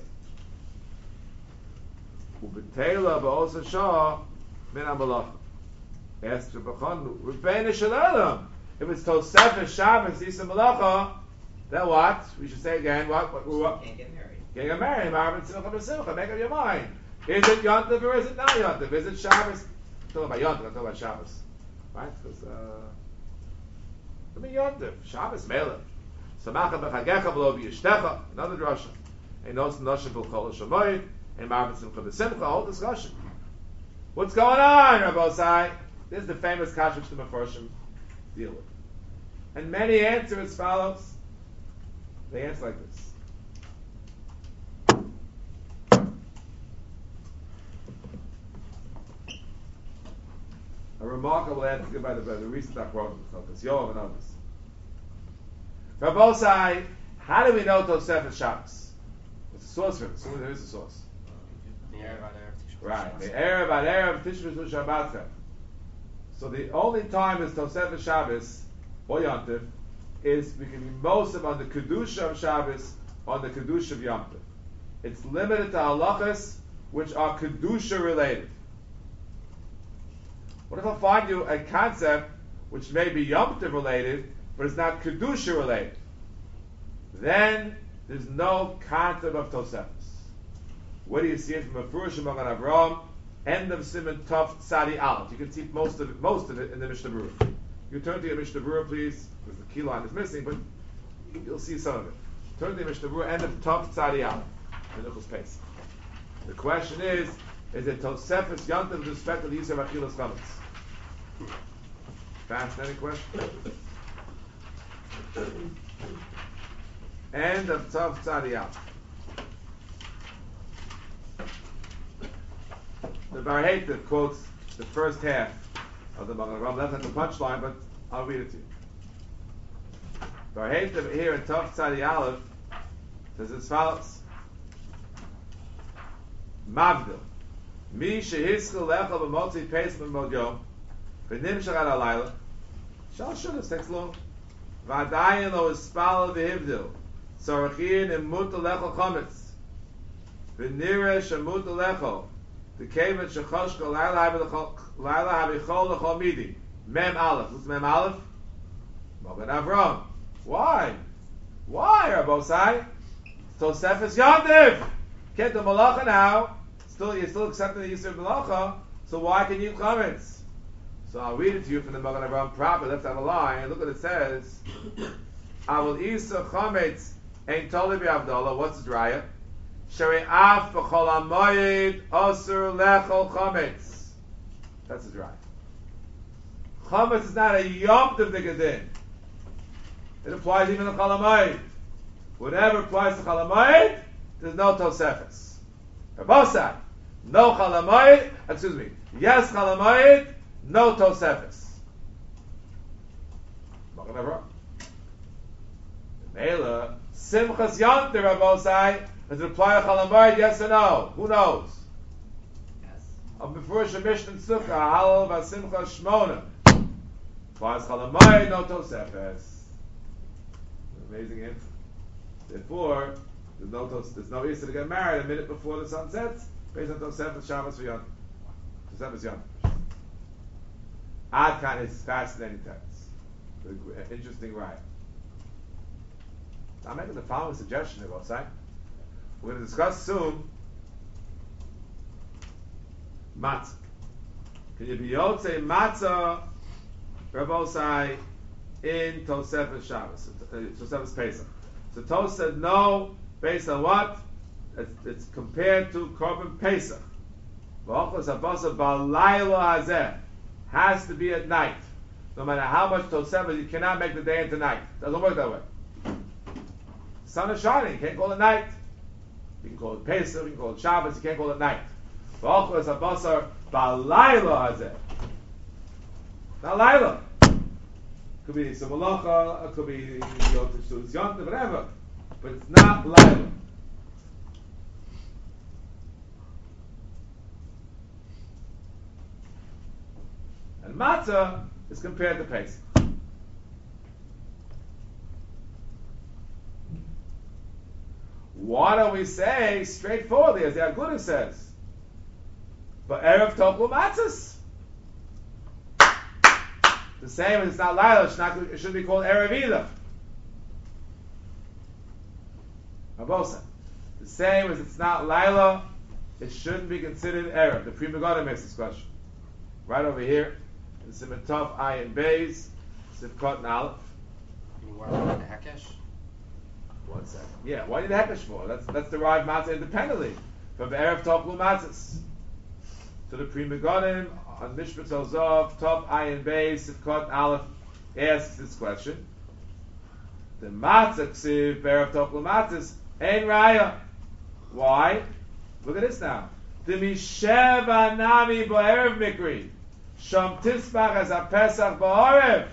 Ubetela Ba'osa Shah Min HaMalacha. Asked Rebbeinu, Rebbeinu Shalom. If it's Tosefes Shabbos Yisa Malacha, then what? We should say again, what? What? what?
Can't get married.
Can't get married. Marvin Simcha B'Simcha. Make up your mind. Is it Yontif or is it not Yontif? Is it Shabbos? I'm talking about Yontif, I'm talking about Shabbos. Right? Because, uh, I mean Yontif. Shabbos, Melech. Samacha B'Chagecha V'lo B'Yishtecha. Another drasha. Ein Nos Noshe B'Chol Shamoyed. Ein Marvin Simcha B'Simcha. Whole discussion. What's going on, Rabbosai? This is the famous kasha which the Mefarshim deal with. And many answer as follows. They answer like this. A remarkable answer given by the, by the recent Akron, Yov and others. Rabbosai, how do we know Tosefes Shabbos? What's the source for it? So there is a source.
The Erev Ad Erev Tishma
Right. The
Shabbos.
Erev Ad Erev Tishma Shabbatcha. So the only time is Tosefes Shabbos or Yontif is we can be most of on the Kedusha of Shabbos on the Kedusha of Yontif. It's limited to halachas which are Kedusha related. What if I find you a concept which may be Yom Tov related, but it's not Kedusha related? Then there's no concept of Tosefes. Where do you see it from a Furushim Magen Avraham? End of Simon Tov Tzadi Aleph. You can see most of it, most of it in the Mishnah Berurah. You turn to your Mishnah Berurah, please, because the key line is missing, but you'll see some of it. Turn to your Mishnah Berurah, end of Tov Tzadi Aleph, the Nichos Pace. The question is, is it Tosefes Yontif with respect to the use of Achilas Chametz? Fascinating question. End of Tov Tzadi Aleph. The Bar Heitev quotes the first half of the Magen Avraham. That's not the punchline, but I'll read it to you. Bar Heitev here in Tov Tzadi Aleph says as follows: Mavdil, mi shehiskil lecha b'motzi peis b'mod yom, v'nim shachad alayla, shal shunas takes long, v'adayin lo ispal v'hivdil, tzarachin imut lecha chometz, v'nire shemut lecha, the kemet shechoshka laila habichol lechol midi. Mem Aleph. What's Mem Aleph? Magen Avraham. Why? Why, Rabbosai? Tosefes Yontif. Can't do Malacha now. Still, you're still accepting the Yisur Malacha. So why can you eat chametz? So I'll read it to you from the Magen Avraham proper. Let's have a line. Look what it says. I will isa chametz ein toli b'avdallah. What's the draya? Shari af b'chol hamoyed osur lechol chametz. That's the draya. Chametz is not a yom tov nigedin. It applies even to Chol HaMoed. Whatever applies to Chol HaMoed, there's no Tosefes. Rabbosai, no Chol HaMoed, excuse me, yes Chol HaMoed, no Tosefes. Magen Avraham. Mela, Simchas Yontif, Rabbosai, Does it apply to Chalamayid? Yes or no? Who knows?
Yes.
Of Mefurish Mishnah Sukkah, Halal Vasimcha Shmona. Applies Chalamayid, no Tosefes. Amazing answer. Therefore, there's no tos, there's no reason to get married a minute before the sun sets, based on Tosefes Shabbos for Yom. Tosefes Yom. Adkan is fascinating text. Interesting right. I'm making the following suggestion here, say. We're going to discuss soon matzah. Can you be Yotze matzah, Rabosai, in Tosefes Shabbos, uh, Tosefes Pesach? So Tos said no, based on what? It's, it's compared to Korban Pesach. V'ochos habasa b'laylo hazeh. Has to be at night. No matter how much Tosefes, you cannot make the day into night. Doesn't work that way. Sun is shining, you can't call it night. You can call it Pesach, you can call it Shabbos, you can't call it night. V'ochos habasa b'laylo hazeh. Not Laila. Could be some malacha, it could be Yotiv Yontif, whatever. But it's not Laila. And matzah is compared to Pesach. Why don't we say straightforwardly, as the Agudah says, but Erev Toklu Matzahs? The same as it's not Laila, it's not, it shouldn't be called Erev either. Abosa. The same as it's not Laila, it shouldn't be considered Erev. The Pri Megadim makes this question. Right over here, in Siman Tov, Ayin Beis, Sivkot and Aleph.
You want to learn the Hekesh?
One second. Yeah, why did the Hekesh for? That's, that's derived matzah independently from the Erev Toklu Matzahs. So the Pri Megadim on Mishpat Zov, Top Ayin Beis, Sivkot Aleph, asks this question. The Matzah Ksiv, Erev Toklu Matzahs, Ein Raya. Why? Look at this now. The Misheva Nami Bo'erev Mikri, Shom Tisbach as a Pesach Bo'orev.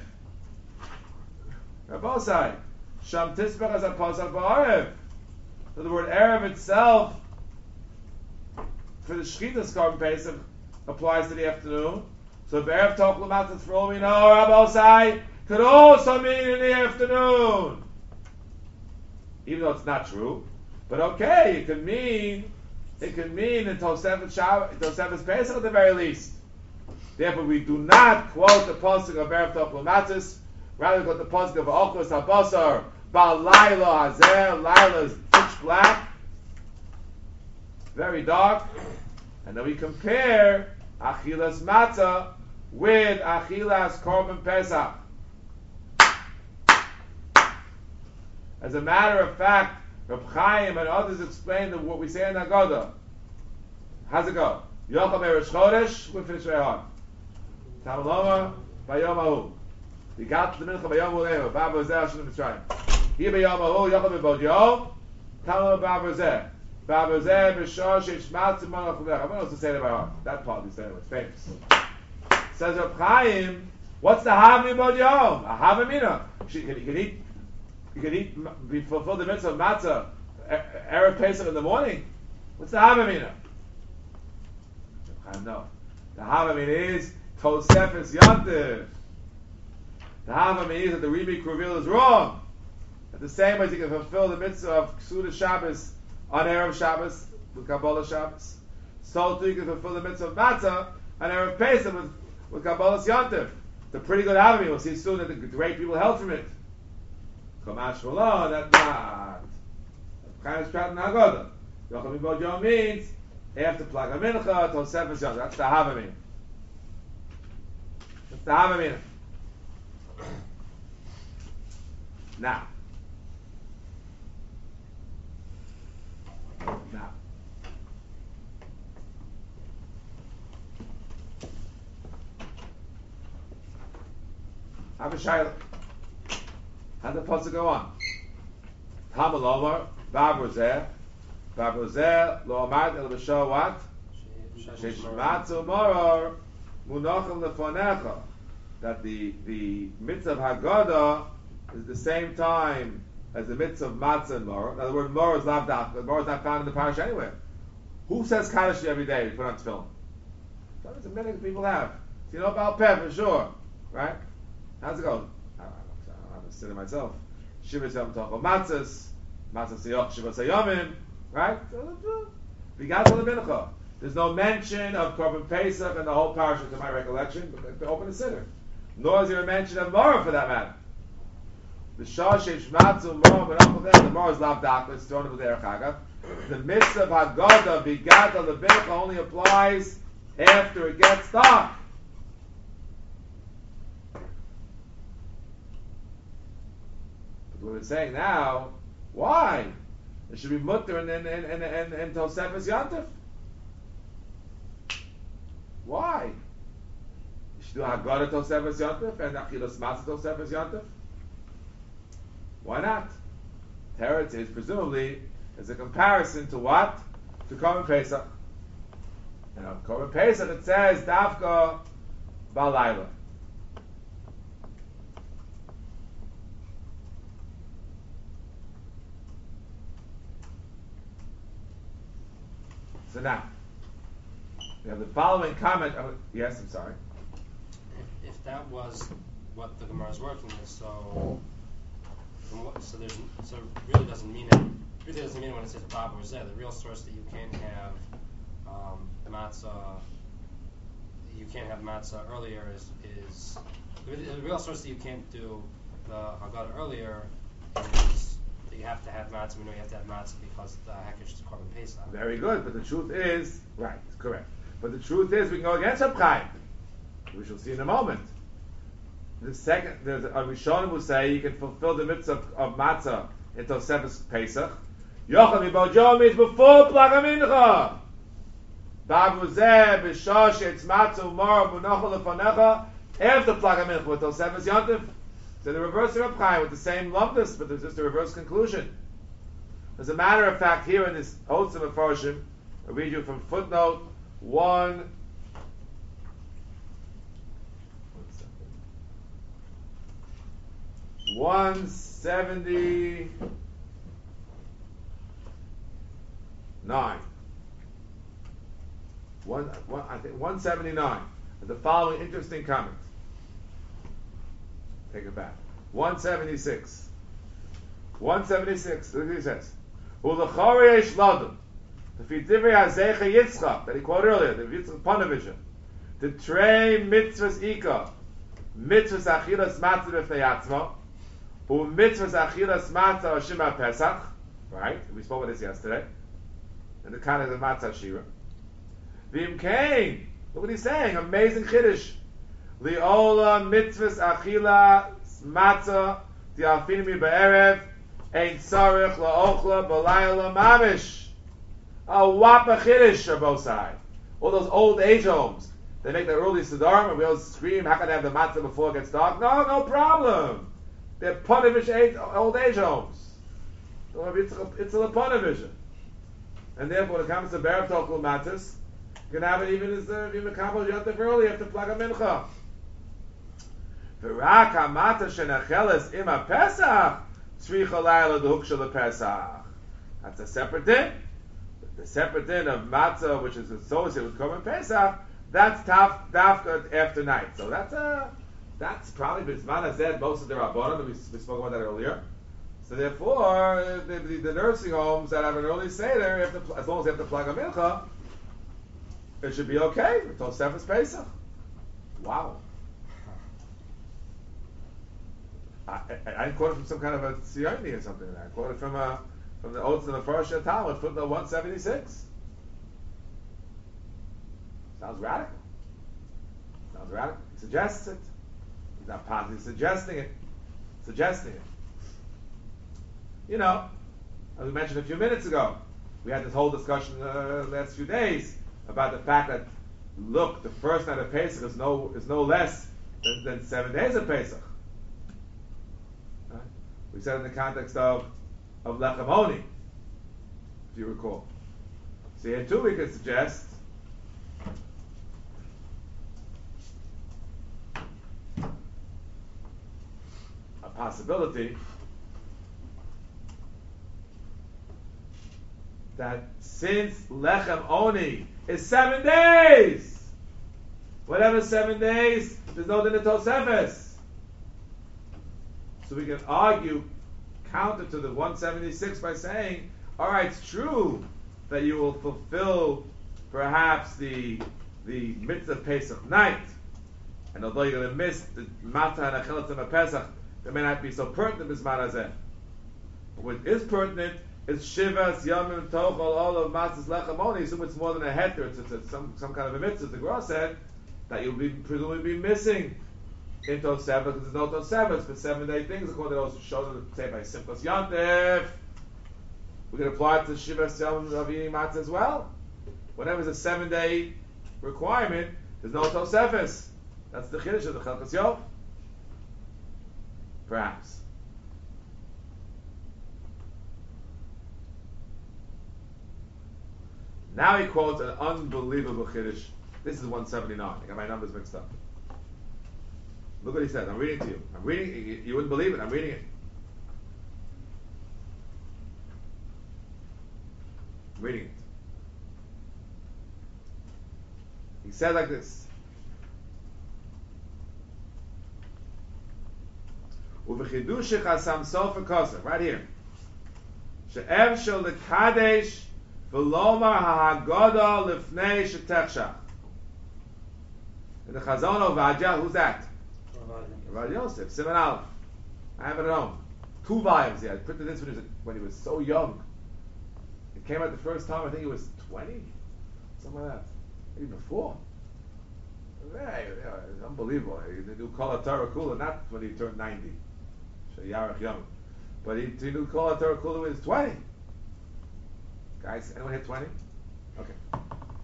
Rabbosai, Shom Tisbach as a Pesach Bo'orev. So the word Erev itself, for the Shchitas Korban Pesach, applies to the afternoon. So Erev Toklu Matzahs, for all we know, Rabbosai, could also mean in the afternoon. Even though it's not true. But okay, it could mean, it could mean in Tosefes Shabbos, Tosefes Pesach at the very least. Therefore, we do not quote the pasuk of Erev Toklu Matzahs, rather quote the pasuk of Ochos HaBasar, Ba'al Laila Hazer. Laila is pitch black, very dark, and then we compare Achilas Matzah with Achilas Korban Pesach. As a matter of fact, Reb Chaim and others explain that what we say in Haggadah. How's it go? Yocham Eresh Chodesh, we finish very hard. Tamaloma, Bayom Ahu. We got the Mincha Bayom Ahu, Baba Zeh, Hashem Mitzrayim. Here Bayom Ahu, Yocham Ebod Yom, Tamaloma Baba Zeh. Baba Zeh, B'shor, Sheish Matzah, Malach Lech. I'm going to say it by heart. That part we say it, it's famous. Says Reb Chaim, what's the Havni Ebod Yom? A Havamina. You can eat You can eat, be fulfill the mitzvah of matzah, Erev Pesach in the morning. What's the Havamina? No. The Havamina is Tosefes Yontif. The Havamina is that the Rebbe Kruvil is wrong. At the same way as you can fulfill the mitzvah of Ksuda Shabbos on Erev Shabbos, with Kabbalah Shabbos, so too you can fulfill the mitzvah of matzah on Erev Pesach with, with Kabbalah Yontif. It's a pretty good Havamina. We'll see soon that the great people held from it. Kamash V'lo, that's not. Kind of strat in Haggadah. Yocham Ebod Yom means after Plag HaMincha, Tosefes Yom. That's the Havamina. That's the Havamina. Now. Now. Have a shayla. How does the pasuk go on? Tamal Omar, Bab Rozeh, Bab Rozeh, Lo Amad El B'Shah what? Sheish Matzah Moror, Munachim Lefonecha. That the, the mitzvah of Haggadah is the same time as the mitzvah of matzah and maror. Now the word maror is lav daf, but maror is not found in the parish anywhere. Who says kaddish every day? We put on tefillin. That's a minute people have. So you know about peh for sure, right? How's it go? I don't have a sinner myself. Shiva Yom Tov Matzahs, Matzahs Yoch Shiva Sayomim, right? We got to the mincha. There's no mention of Korban Pesach in the whole parasha, to my recollection, but to open the siddur. Nor is there a mention of Marah for that matter. The Shah Shesh Matzu Marah, but up there, the Marah is lav dakla, it's thrown over there, Chagav. The mitzvah of Haggadah, Vigata, the mincha only applies after it gets dark. But what we're saying now, why? It should be mutter and and and and and, and Tosefes Yantif. Why? You should do Haggadah Tosefes Yantif and Achilas Matzah Tosefes Yantif. Why not? Teretz is presumably is a comparison to what? To Korban Pesach. And on Korban Pesach it says Dafka Balayla. So now, we have the following comment. Of, yes, I'm sorry.
If, if that was what the Gemara is working with, so from what, so there's so it really doesn't mean it. Really doesn't mean it when it says Bab or Zeh. The real source that you can't have um, matzah, you can't have matzah earlier is is the, the real source that you can't do the Haggadah earlier is that you have to have matzah. We know you have to have matzah because the Hakesh is Korban Pesach.
Very good, but the truth is right, correct. But the truth is we can go against Reb Chaim. We shall see in a moment. The second, there's a Rishonim who say you can fulfill the mitzvah of, of matzah in Tosefes Pesach. Yochel miBojo means before Plag HaMincha. Bab Uzeh b'shah she'etz matzah u'mor v'nochel lefanecha after Plag HaMincha with Tosefes Yantif. So the reverse of Reb Chaim with the same lumdus, but there's just a reverse conclusion. As a matter of fact, here in this Otzim Mefarshim, I read you from footnote one. One seventy nine. One, one, I think one seventy nine. The following interesting comment. Take it back. One seventy six. One seventy six. Look what he says. Ulachori yesh ladam. The Fidivri Hazecha Yitzchak that he quoted earlier. The Yitzchak Panavisha. The Trey Mitzvahs Ika. Mitzvahs Achilas Matzah B'fnei Atzmo. Who mitzvahs achilas matzah oshima pesach, right? We spoke about this yesterday. In the context of matzah shira. V'im kain, look what he's saying, amazing chiddush. Li'ola mitzvahs achila matzah di'alfinimi ba'erev ein tzarich la'ochla b'layla mamish. A whopper chiddush on both sides. All those old age homes, they make the early siddharim and we all scream, how can I have the matzah before it gets dark? No, no problem. They're Ponevish old age homes. It's a Ponevish. And therefore, when it comes to Berev Tokul Matzis, you can have it even as the Vimakamal Yotav early after Plag HaMincha. V'rak HaMata shenacheles ima Pesach tzricha layla d'huk shel Pesach. That's a separate din. The separate din of Matzah, which is associated with Korban Pesach, that's taf, dafka after night. So that's a... That's probably Bisman said most of the Rabbanon, we, we spoke about that earlier. So therefore, the, the, the nursing homes that have an early Seder, have to, as long as they have to plug a mincha, it should be okay until Tosefes Pesach. Wow. I, I, I quoted from some kind of a Tzioni or something. I quoted from a, from the Oaths of the First Talmud, footnote one seventy-six. Sounds radical. Sounds radical. He suggests it. He's not positively suggesting it. Suggesting it. You know, as we mentioned a few minutes ago, we had this whole discussion uh, the last few days about the fact that, look, the first night of Pesach is no is no less than, than seven days of Pesach. Right? We said in the context of of Lechem Oni, if you recall. So here too we could suggest a possibility that since Lechem Oni is seven days, whatever seven days, there's no din of Tosefes. So we can argue counter to the one seventy-six by saying, all right, it's true that you will fulfill perhaps the the mitzvah Pesach night, and although you're going to miss the Mata and Achilat Pesach, that may not be so pertinent as Marazeh. But what is pertinent is Shivas Yamim Tochol all of Matzah's Lechem Oni. Assume it's more than a heter, it's, it's, it's some some kind of a mitzvah. The Gra said that you'll be presumably be missing in Tosefes because there's no Tosefes for seven day things. According to those shows, say by Simchas Yantif, we can apply it to Shivas Yamim of eating matzah as well. Whenever there's a seven day requirement, there's no Tosefes. That's the Chiddush of the Chelkas Yov. Perhaps. Now he quotes an unbelievable Chiddush. This is one seventy-nine. I got my numbers mixed up. Look what he says. I'm reading to you. I'm reading. You, you wouldn't believe it. I'm reading it. I'm reading it. He said like this. Uvechidushich asam sofer kosef. Right here. She'ev shel lekadesh v'lomar ha'hagoda lifnei shetechshach. In the Chazon of Vajja, who's that? Rav Yosef, Simon Aleph. I have it at home. Two volumes. Yeah, I printed this when he was, when he was so young. It came out the first time, I think it was twenty, something like that. Even before. Yeah, yeah, it's unbelievable. They do Kol HaTorah Kula, not when he turned ninety. Yarech Yom. But he, he knew Kol HaTorah Kula when he was twenty. Guys, anyone hit twenty? Okay.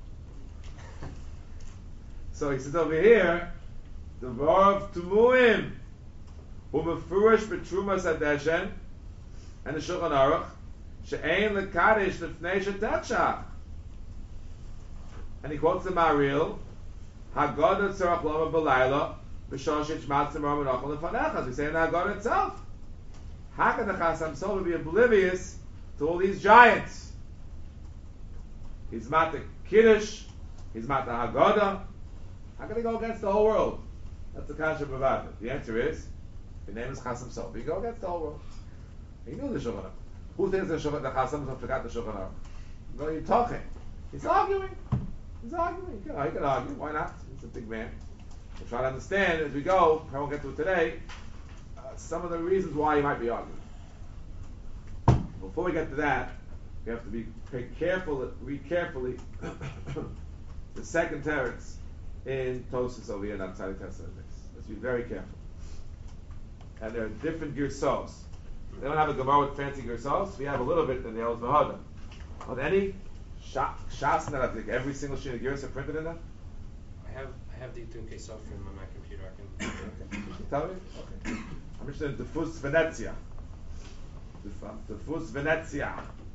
So he says over here, the Varav Tumuim, who mefurish betrumas adeshen, and the Shulchan Aruch, she'ein lekadish lefnei shetechshach. And he quotes the Maril, Haggadah tzarach lama b'layla, b'shon shechmatz t'mar menachol lefanecha. As we say in the Haggadah itself. How can the Chasam Sofer be oblivious to all these giants? He's not the Kiddush, he's not the Haggadah. How can he go against the whole world? That's the Kasha Bavada. The answer is, the name is Chasam Sofer. He go against the whole world. He knew the Shulchan Aruch. Who thinks the Shulchan, the Chasam Sofer forgot the Shulchan Aruch? No, you're talking. He's arguing. He's arguing. He can, he can argue. Why not? He's a big man. We'll try to understand as we go. I won't get to it today. Uh, some of the reasons why he might be arguing. Before we get to that, we have to be pay careful, read carefully the second teretz in Tosfos over here, not Tzaddik Tesla. Let's be very careful. And there are different girsos. They don't have a Gemara with fancy girsos. We have a little bit in the Elz V'Hada. Are there any shas that I think every single sheet of girsa printed in them?
I have I have the Tunke Sofrim on my computer. I can.
Okay. Tell me. Okay. I'm interested in the Fus Venezia. The Fus Venezia.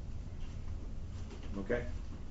Okay.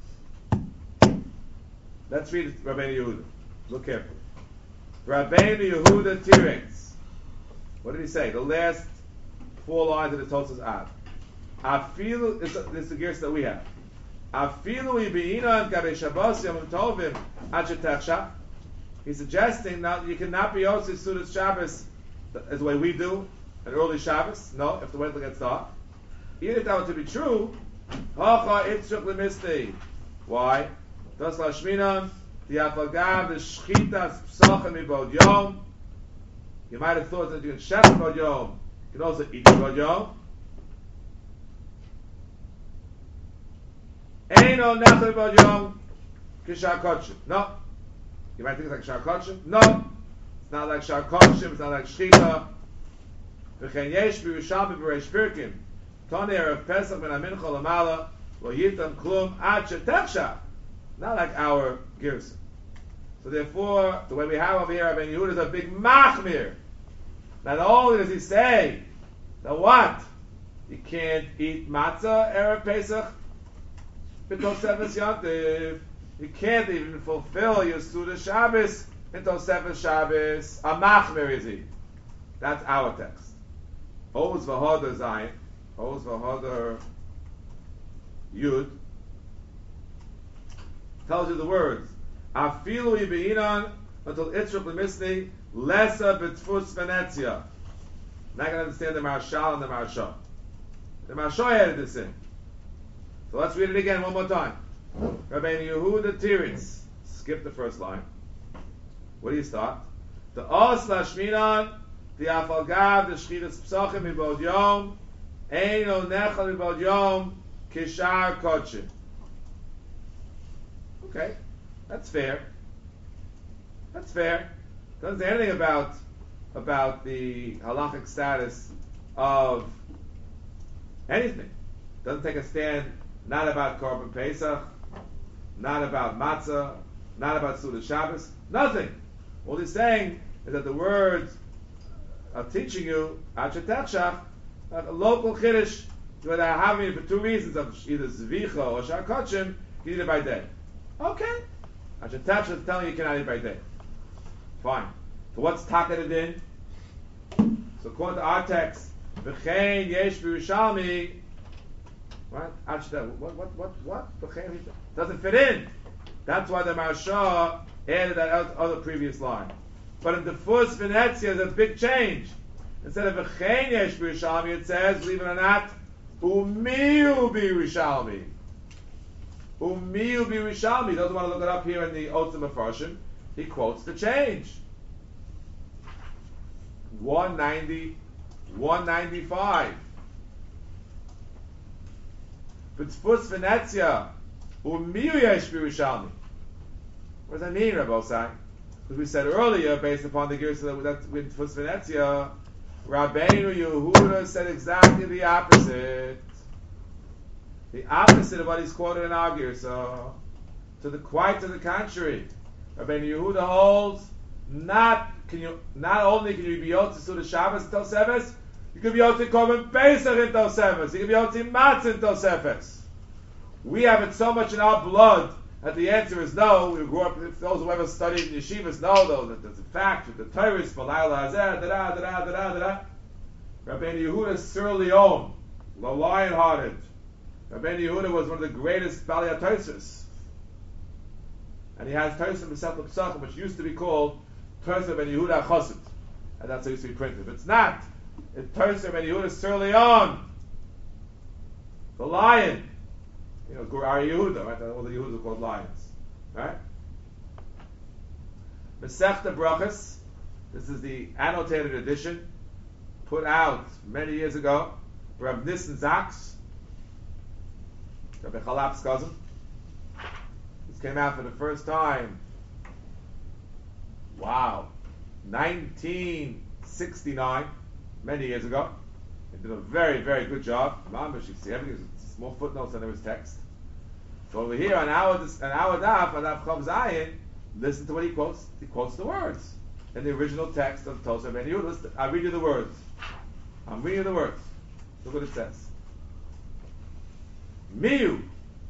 Let's read Rabbeinu Yehuda. Look carefully. Rabbeinu Yehuda Tiretz. What did he say? The last four lines of the Tosfos Ad. Afilu. This is the gears that we have. Afilu ibi'inan gabe Shabbos yomim tovim ad shetechshach. He's suggesting that you cannot be Yosef Sudas Shabbos as the way we do, an early Shabbos. No, you have to wait till it gets dark. Even if that were to be true, Hacha Itzruk Lemisti. Why? Das Lashminan, the Afagav, the Shchitas Psachim Ibod Yom. You might have thought that you can chef Ibod Yom. You can also eat Ibod Yom. Eino Nechel Ibod Yom, Kishar Kodshim. No. You might think it's like Shar Kodshim. No. It's not like Shar Kodshim, it's not like Shchita. V'chen yesh b'Yerushalmi b'Reish Pirkim. Toner of Pesach ben Amincha Lamala lo yitam klum ad shetechshach. Not like our Girsa. So therefore, the way we have over here, Rabbeinu Yehuda is a big machmir. Not only does he say that what? You can't eat matzah erev Pesach until seventh Yantiv. You can't even fulfill your Suda Shabbos until seventh Shabbos. A machmir is he. That's our text. Oz v'hodar zayin. Oz v'hodar yud. tells you the words. Afilu yibiinan until itzruk lemisni lesa b'tfus Venezia. Not going to understand the Marshal and the Marsha. The Marsha added this in. So let's read it again one more time. Rabbeinu Yehuda Tiritz. Skip the first line. Where do you start? The os lashminan, the afalgav, the shchitas psachim mibod yom, ein o nechal mibod yom, kishar kodshim. Okay, that's fair. That's fair. Doesn't say anything about about the halachic status of anything. Doesn't take a stand not about Korban Pesach, not about matzah, not about Suda Shabbos, nothing. All he's saying is that the words are teaching you Achetechshach, a local chiddush, that are having it for two reasons of either Zvicha or Shar Kodshim, you eat it by day. Okay. Achetechshach is telling you you cannot eat by day. Fine. So what's takated in? So according to our text, V'chein yesh b'Yerushalmi, right? Actually, what, what, what, what? V'chein doesn't fit in. That's why the Marsha added that other previous line. But in the first Venezia, there's a big change. Instead of V'chein yesh b'Yerushalmi, it says, believe it or not, Umiu b'Yerushalmi. Umiu b'Yerushalmi. Those who want to look it up here in the Otzim Mefarshim, he quotes the change. one ninety, one ninety-five. B'tzfus Venezia, u'miyu yesh b'Yerushalmi. What does that mean, Rabbi Osai? Because we said earlier, based upon the gears that with B'tzfus Venezia, Rabbeinu Yehuda said exactly the opposite. The opposite of what he's quoted in our gear. So, to the quite to the contrary, Rabbeinu Yehuda holds not can you not only can you be able to Suda Shabbos until Seves, you can be able to Korban Pesach until Seves. You can be able to Matzah until Seves. We have it so much in our blood that the answer is no. We grew up. If those who ever studied in yeshivas know though that there's a fact that the Torah is Malayla Hazeh, da da da da da da. Rabbeinu Yehuda Sir Leon, the lion-hearted. Rabbeinu Yehuda was one of the greatest Balei HaTosfos, and he has Tosfos Masechet Pesachim, which used to be called Tosfos Ben Yehuda Chosid, and that's how it used to be printed. But it's not. It's Tosfos Ben Yehuda Sir Leon, the lion. You know, Gur Ari Yehuda, right? All the Yehudas are called lions, right? Masechta Brachos. This is the annotated edition, put out many years ago. Rav Nissen Zaks, Rabbi Chalap's cousin. This came out for the first time. Wow, nineteen sixty-nine, many years ago. He did a very, very good job. Mamish, you see everything. Small footnotes under his text. So over here on our on our daf, on Daf Chav Zayin, listen to what he quotes. He quotes the words in the original text of Tosaf Ben Yehuda. I'll read you the words. I'm reading you the words. Look what it says. Miyu.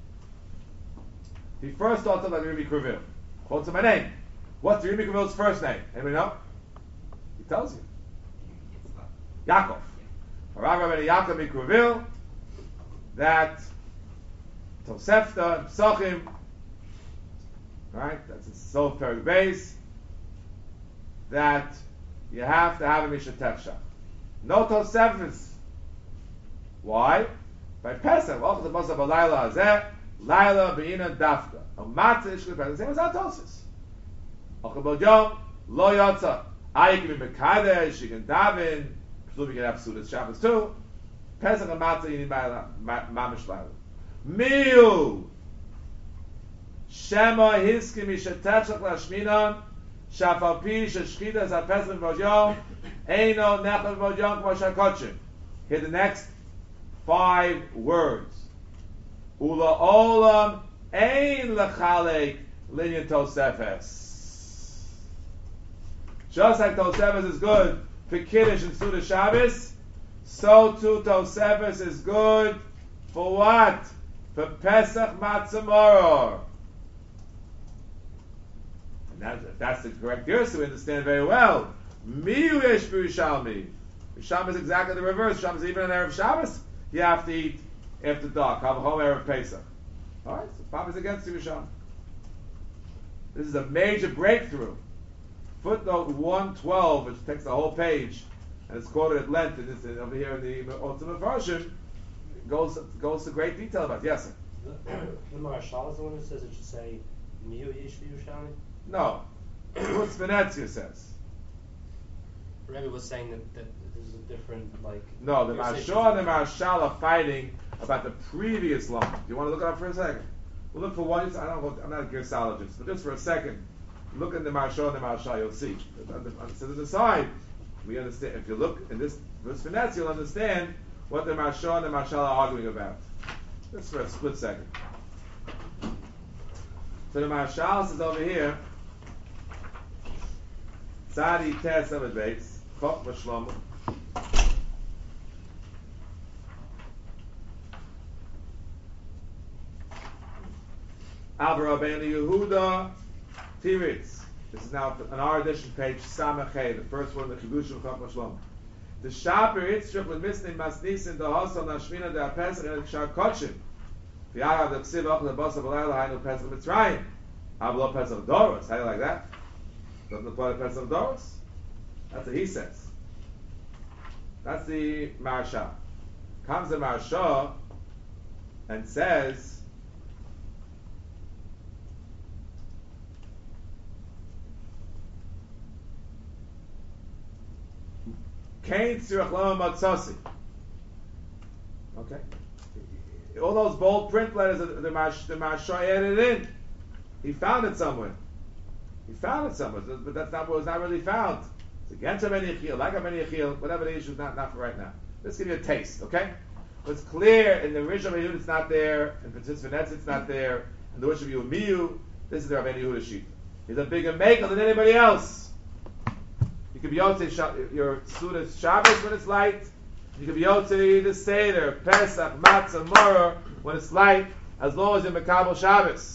He first thought of like Rabbi Kruvil. Quotes him by name. What's Rabbi Kruvil's first name? Anybody know? He tells you. Yaakov. Rabbi Rabbi Yaakov Kruvil. That Tosefta and Psachim, right? That's a Sof Perek Beis. That you have to have a Mishatechshach. No Toseftas. Why? By Pesach, well, the Moshe Balayla Hazeh, Laila Beina Dafka. A Matzah Ishkut Pesach. Same as Atosis. Ochabod Yom Lo Yotza. I can be Mekadesh. You can daven. Presumably you can have Sudas Shabbos too. Pesach and Matzah you need Mamish Laila. Miu Shema Hiski Mishatechshach Lashminan Shafal Pi Sheshchita Zat Pesach V'Vod Yom Eino Nechel V'Vod Yom K'mo Shakochim. Here the next five words. Ula Olam Ein Lechalek Linyan Tosefes. Just like Tosefes is good for Kiddush and Suda Shabbos, so too Tosefes is good for what? For Pesach Matzah Moror. And that, that's the correct verse, we understand very well. Miyu yesh b'Yerushalmi. Yerushalmi is exactly the reverse. Yerushalmi is even on Erev Shabbos, you have to eat after dark. Have a home Erev Pesach. Alright, so Papa is against Yerushalmi. This is a major breakthrough. Footnote one twelve, which takes the whole page, and it's quoted at length in this, over here in the ultimate version, goes goes to great detail about it. Yes, sir.
The, the Marshal is the one who says it should say Miu Yish Yerushalmi?
No. What's Venezia says?
Rebbe was saying that, that there's a different, like...
No, the
you're saying
Marshal and the Marshal are fighting about the previous line. Do you want to look it up for a second? We'll look for one. I don't know, I'm not a gearsologist, but just for a second, look at the Marshal and the Marshal, you'll see. On the, on, so to the side, we understand. If you look in this verse Venezia, you'll understand what the Marshal and the Marshal are arguing about. Just for a split second. So the Marshal says over here, Tzadi Tes Amud Beis, Chok V'Shlomo. Al Rabbeinu Yehuda Tiritz. This is now on our edition, page Samachay, the first one, the Chidush of Chok V'Shlomo. The Shaper Yitzchak with Misnei Masnisin the Hosel Nashmina the Pesach and the Shar Kochim. The Arav the Ksiv Ochel the Basa B'Layla Hainu Pesach Mitzrayim. Avlo Pesach Doros. How do you like that? Doesn't apply to Pesach Doros. That's what he says. That's the Marsha. Comes the Marsha and says, Kain Tzirach Lama Matzasi. Okay. All those bold print letters, the Marsha, the Marsha added in. He found it somewhere. He found it somewhere, but that's not what was not really found. It's against a many achil, like a many achil, whatever the issue is, not, not for right now. Let's give you a taste, okay? But it's clear in the original Yehud it's not there, in Francis Venetz it's not there, in the Rosh of Yumiyu, this is the Rabbeinu Yehuda sheet. He's a bigger maker than anybody else. You could be Yotzei your Sudas Shabbos when it's light. You could be Yotzei the Seder, Pesach, Matzah, Morah when it's light, as long as you're Mekabel Shabbos.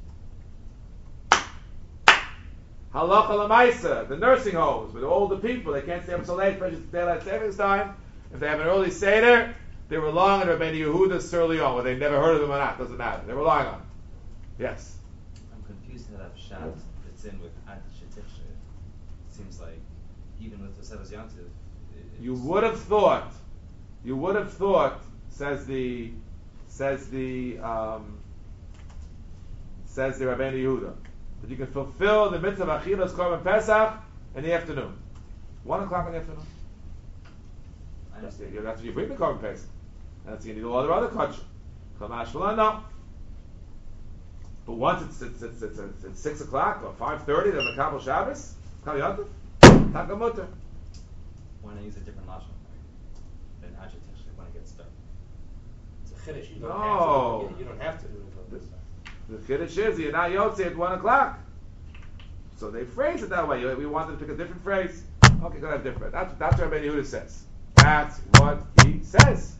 Halacha Lamaisa, the nursing homes with all the people, they can't stay up so late, especially at daylight savings time. If they have an early Seder, they rely on Rabbeinu Yehuda Sirli on, whether they never heard of him or not, doesn't matter. They're relying on him. Yes?
I'm confused how that Pshat fits in with Ad Shetichshe. It seems like, even with the Sevas Yantiv,
You would have thought, you would have thought, says the, says the, um, says the Rabbeinu Yehuda, that you can fulfill the mitzvah of Achilas Korban Pesach in the afternoon. One o'clock in the afternoon.
I
That's,
understand.
that's when you bring the Korban Pesach. And that's you need all the other kosher. Chamash V'la, no. But once it's, it's, it's, it's, it's, it's six o'clock or five thirty, the Mekabel Shabbos, Kal Yantiv, Takamutter.
Why not use a different lashon than Ad Shetichshe when it gets dark?
It's a chiddush. You don't
No.
have to. You don't have to do it.
The, the Kiddush is you're not Yotzei at one o'clock. So they phrase it that way. We wanted to pick a different phrase. Okay, go ahead, different. That's that's what Rabbeinu Yehuda says. That's what he says.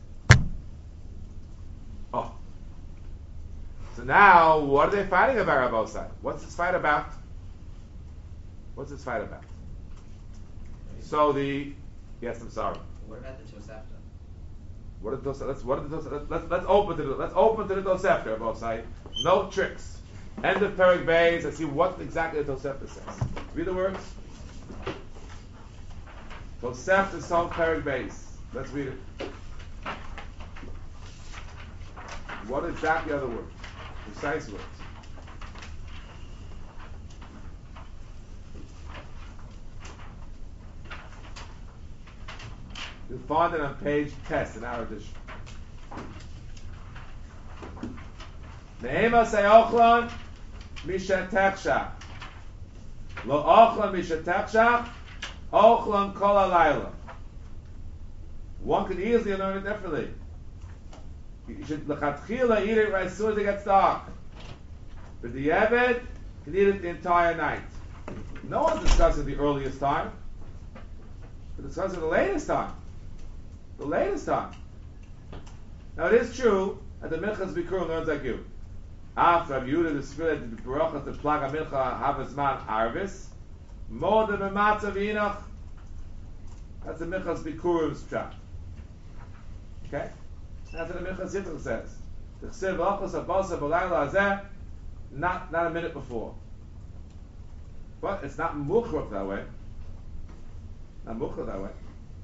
Oh. So now, what are they fighting about, Rabosai? What's this fight about? What's this fight about? So the yes, I'm sorry.
What about the Tosefta?
What are those? Let's what are those? Let's let's, let's open to the let's open to the Tosefta, Rabosai. No tricks. End of Perek Beis. Let's see what exactly the Tosefta says. Read the words. Tosefta Song Perek Beis. Let's read it. What exactly are the words? Precise words. You'll find it on page test in our edition. Ne'ema se'ochlan mishetechshach. Lo ochlan mishetechshach, ochlan kol halayla. One could easily learn it differently. You should lechatchila eat it right as soon as it gets dark. But the Eved can eat it the entire night. No one's discussing the earliest time. We're discussing the latest time. The latest time. Now it is true that the Minchas Bikurim learns like you. After Rabbi Yehuda the Spirit the Baruch the Plaga Mincha Havazman Arvis, more than a Matzah V'Inoch. That's the Minchas Bikurim's pshat. Okay? That's what the Minchas Yitzchak says. The Chsiv Ochos Abosa B'Layla Hazeh, not not a minute before. But it's not mukhrach that way. Not mukhrach that way.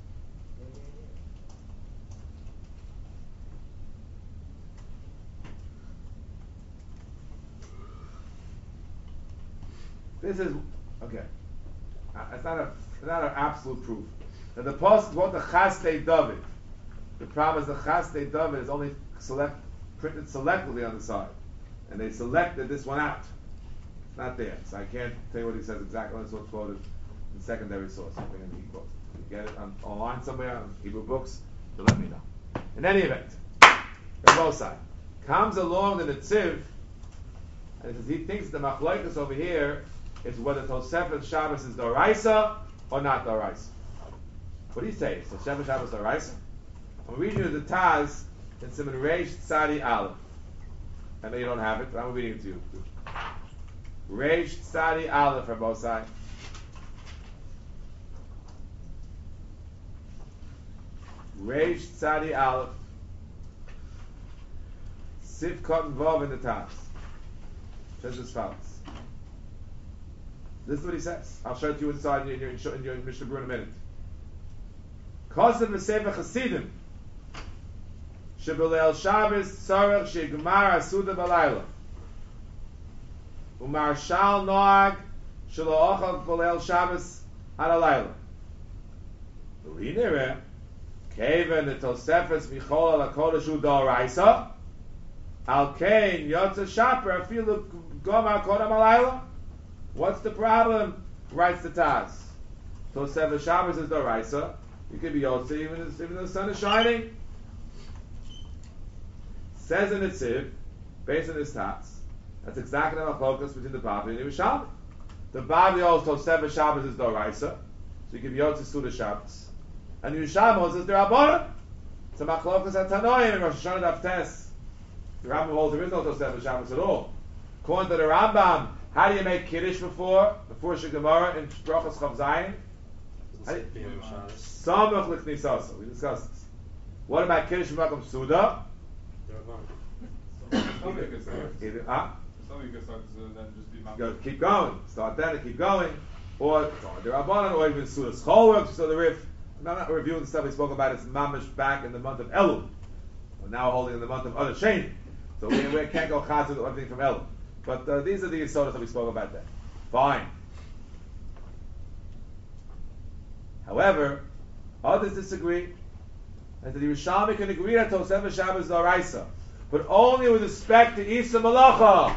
This is okay. Uh, it's not a it's not an absolute proof. Now the post what the Chastei David. The problem is the Chastei David is only select printed selectively on the side, and they selected this one out. It's not there, so I can't tell you what he says exactly. That's what's quoted in secondary source. Something in he quotes. You get it on, online somewhere on Hebrew books. So let me know. In any event, on both sides comes along the Netziv, and he says he thinks the machlokes over here is whether Tosefet Shabbos is Doraisa or not Doraisa. What do you say? Is Tosefet Shabbos Doraisa? I'm reading you the Taz in Siman Reish Tzadi Aleph. I know you don't have it, but I'm reading it to you. Reish Tzadi Aleph for both sides. Reish Tzadi Aleph. Sif Cotton Vav in the Taz. Says as follows. This is what he says. I'll show it to you inside in your, in your, in your Mishnah Berurah in a minute. Kosev v'sefer Chasidim shebeleil Shabbos tzarech shegmar asuda b'layla u'marshal noag shelo ochal b'leil Shabbos ad halayla v'hi nireh keven the Tosefes michol al hakodesh hu d'oraisa al kein yotze shaper afilu gomar kodam halayla. What's the problem? Writes the Taz. Tosefes Shabbos is d'oraisa. You could be Yotze even if even the sun is shining. Says in the Tziv, based on this Taz, that's exactly the focus between the Bavli and the Yerushalmi. The Bavli also Tosefes Shabbos is d'oraisa, so you could be Yotze Suda Shabbos. And the Yerushalmi is d'Rabbanan. It's a machlokas at Tanoim and Rosh Hashanah Daf Tes. The Rambam holds there is no Tosefes Shabbos at all. According to the Rambam, how do you make Kiddush before? Before Shegemara in Brachos Chav Zayin? Samach L'Knisasa. We discussed this. What about Kiddush Makom Suda?
Some you could start.
Either, huh?
Some you could start and then just be
You go, keep going. Start then and keep going. Or the Rabbanan, or even Suda Scholwork, so the Rif. I'm not reviewing the stuff we spoke about. It's mamish back in the month of Elul. We're now holding in the month of Adar Sheni. So we, we can't go chazir with everything from Elul. But uh, these are the yisodas that we spoke about then. Fine. However, others disagree. And the Yerushalmi can agree that Tosefes Shabbos is d'oraisa, but only with respect to Isa Malacha,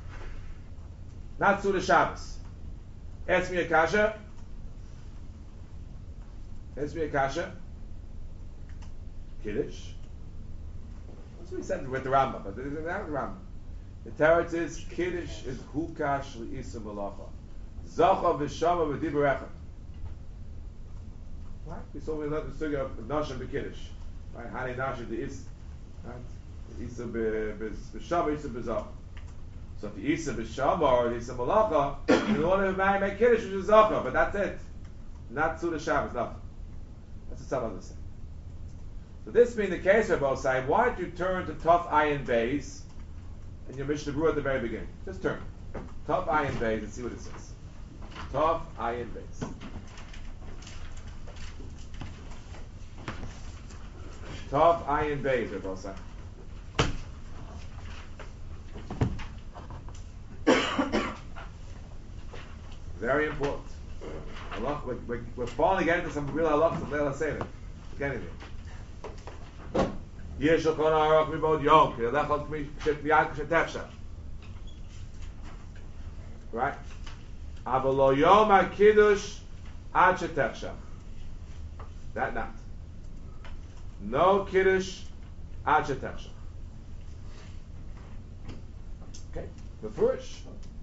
not Suda Shabbos. Ask me a kasha. Ask me a kasha. Kiddush. That's what he said with the Rambam, but this is not the Rambam. The teretz is Kiddush is hukash l'Isa Malacha. Zacha v'shama v'diberecha. Right? We saw we learned the sugya of Nashim b'Kiddush. Right? Hani Nashim the Is. Right? The Isa b'Shama, Isa b'Zach. So if the Isa b'Shama or the Isa Malacha, you want to marry make Kiddush which is Zacha, but that's it. Not Suda Shabbos, nothing. That's what some others say. So this being the case for both sides, why don't you turn to Tov Ayin Beis and your Mishnah Berurah at the very beginning? Just turn. Tov Ayin Beis and see what it says. Tov Ayin Beis. Tov Ayin Beis, they're both sides. Very important. Allah, we're, we're, we're falling again into some real halachas of Leila Seder. Getting there. Yeshul Kon Arach Mibod Yom Kelechot Miyad Kshetefsha. Right? Avalo Yom HaKiddush Ad Shetefsha. That not. No Kiddush Ad Shetefsha. Okay? Mefurish.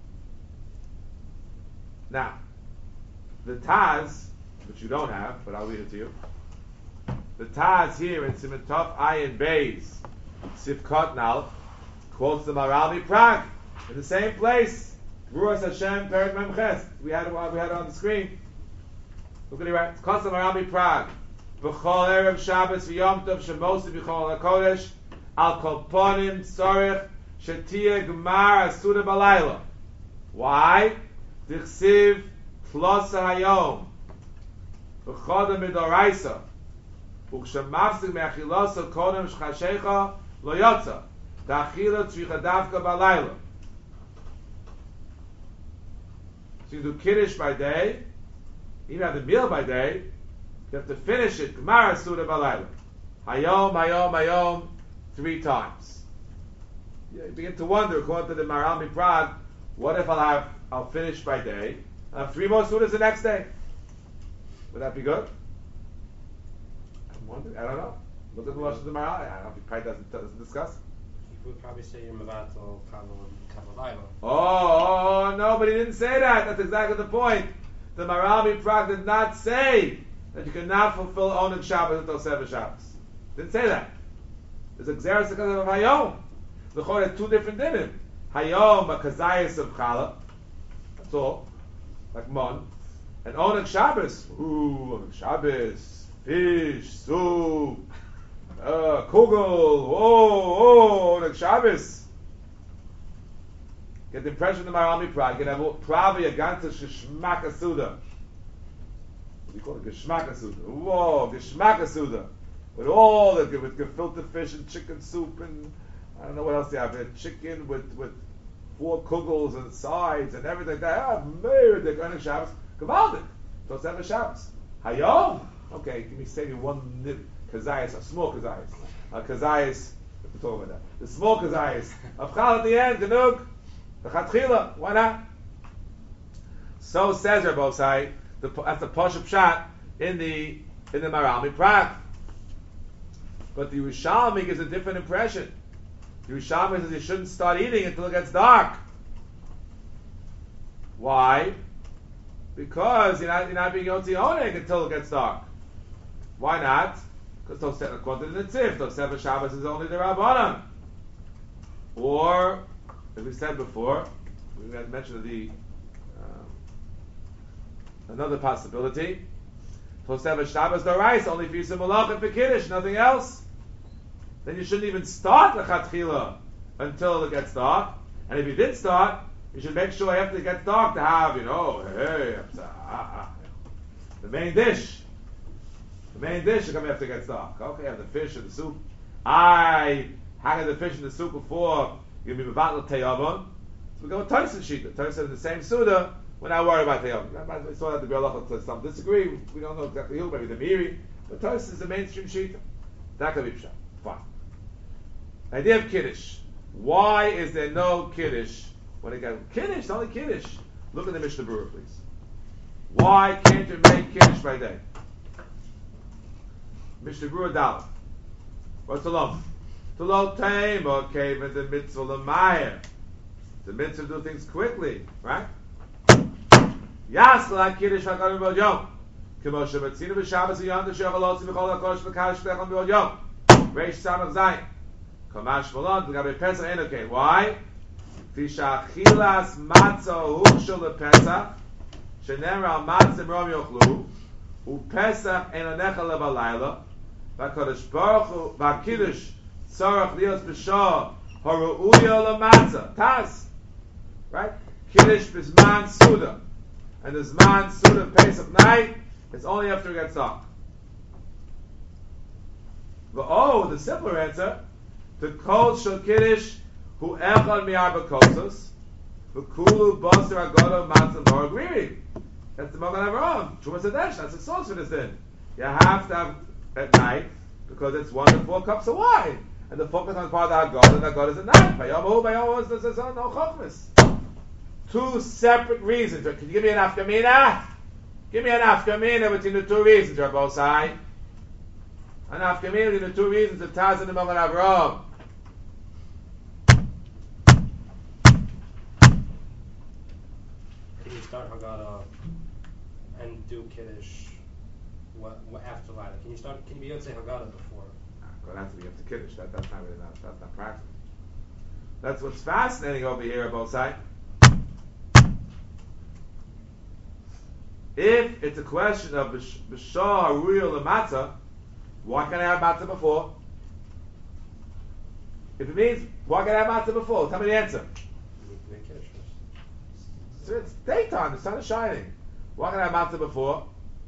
Now, the Taz, which you don't have, but I'll read it to you. The Taz here in Siman Tov Ayin Beis, Sifkot Nal, quotes the Maral Prague in the same place. Ruas Hashem Perik Memches. We had it, we had it on the screen. Look at it right. It's quotes the Maral Prague. B'chol erev Shabbos v'yom tov shemosi b'chol hakodesh al kol ponim tzorich shetia gemar asuda balayla. Why? Dichsiv plus hayom. V'choda midoraisa. U'kshamafsik me'achilasa kodem shchashecha lo yotza. Ta'achila tzricha davka balayla. So you do Kiddush by day, even have the meal by day, you have to finish it, Gemara Suda balayla. Hayom, hayom, hayom, three times. You begin to wonder, according to the Maharal Miprag, what if I'll have, I'll finish by day, I'll have three more Sudas the next day? Would that be good? I'm wondering, I don't know. Look at the Lashon of the Maharal, I don't know if he probably doesn't, doesn't discuss.
He would probably say you're Mavatal Kavalayla.
Oh, oh, no, but he didn't say that. That's exactly the point. The Maharal Miprag did not say that you cannot fulfill Oneg Shabbos until seven Shabbos. Didn't say that. There's a Xeris because of Hayom. The Chor has two different dinim. Hayom, a Kazayas of Chala. That's all. Like Mon. And Oneg Shabbos. Ooh, Oneg Shabbos. Fish, soup, uh, kugel. Oh, oh, Oneg Shabbos. Get the impression of the Maharal Miprag. You can have probably a ganze Geschmack Asuda. What do you call it? Geschmack Asuda. Whoa, Geschmack Asuda. With all the with gefilte fish and chicken soup and I don't know what else they have. Chicken with with four kugels and sides and everything like that. Ah, maybe they're going to Shabbos. Gavaldik. So seven Shabbos. Hayom. Okay, give me say me one nib kazayas, a small kazayas, a kazayas. We're talking about that. The small kazayas of Chal at the end. Genug. The Chatchila. Why not? So says Rabbosai. That's the Pashup shot in the in the Maharal Miprag. But the Yerushalmi gives a different impression. The Yerushalmi says you shouldn't start eating until it gets dark. Why? Because you're not, you're not being Yotzi Oneg until it gets dark. Why not? Because according to the Tzif, Tosef Shabbos is only the Rabbanan. Or, as we said before, we had mentioned the um, another possibility. Tosef Shabbos Dorais, only for Yisum Malach and for Kiddush, nothing else. Then you shouldn't even start the Chatchila until it gets dark. And if you did start, you should make sure after it gets dark to have, you know, hey, the main dish. The main dish should come after it gets dark. Okay, have the fish and the soup. I had the fish and the soup before you give me Mevatel Teyavon. So we go with Tyson Shita. Tyson in the same Suda. We're not worried about Teyavon. We saw that the Gerlach some disagree. We don't know exactly who, maybe the Miri. But Tyson is the mainstream Shita. That could be Pshat. Fine. Idea of Kiddush. Why is there no Kiddush when it gets Kiddush? Only Kiddush. Look at the Mishnah Berurah, please. Why can't you make Kiddush by day? Mishnah Berurah Dalet. What's the lump? To lo tema came in the mitzvah l'mayah. The mitzvah do things quickly, right? Yas la Kiddush hakadosh b'od yom. K'mo shematzinu b'Shabbos yom t'shevalotzi b'chol hakodesh v'kadosh v'techon b'od yom. Reish Samach Zayin. Kamash Malon, Gabe Pesach Enoke. Why? Fisha Chilas Matzo Hukshul LePesach, Shenem Ral Matzim Rom Yochlu, U Pesach Enonecha Lebalayla, V'Kodesh Baruch Hu, V'Kiddush Tzorach Lios B'Shah, Horu'uya LeMatzah. Taz. Right? Kiddush B'Zman Suda. And the Zman Suda Pesach night, it's only after it gets dark. But oh, the simpler answer, the kol shel kiddush hu echad mi'arba kosos, v'kulu basar agodo matzah bar agriri. That's the Magen Avraham. Truma Sadesh. That's the source for this thing. You have to have at night because it's one to four cups of wine, and the focus on part of the agod, and the agod is at night. Vayomu vayomu is no chokmas. Two separate reasons. Can you give me an afkamina? Give me an afkamina between the two reasons, Rabbosai. An afkamina between the two reasons of Taz and the Magen Avraham.
Can you start Haggadah and do Kiddush what, what after Lila? Can you start? Can you be able to say Haggadah before?
Going to have to be up to Kiddush. That, that's not really not, that's not practical. That's what's fascinating over here on both sides. If it's a question of B'shah Haruyah L'Matzah, why can't I have matzah before? If it means, why can't I have matzah before? Tell me the answer.
You need to make Kiddush first.
it's, it's daytime. The sun is shining. What can I have matzah before?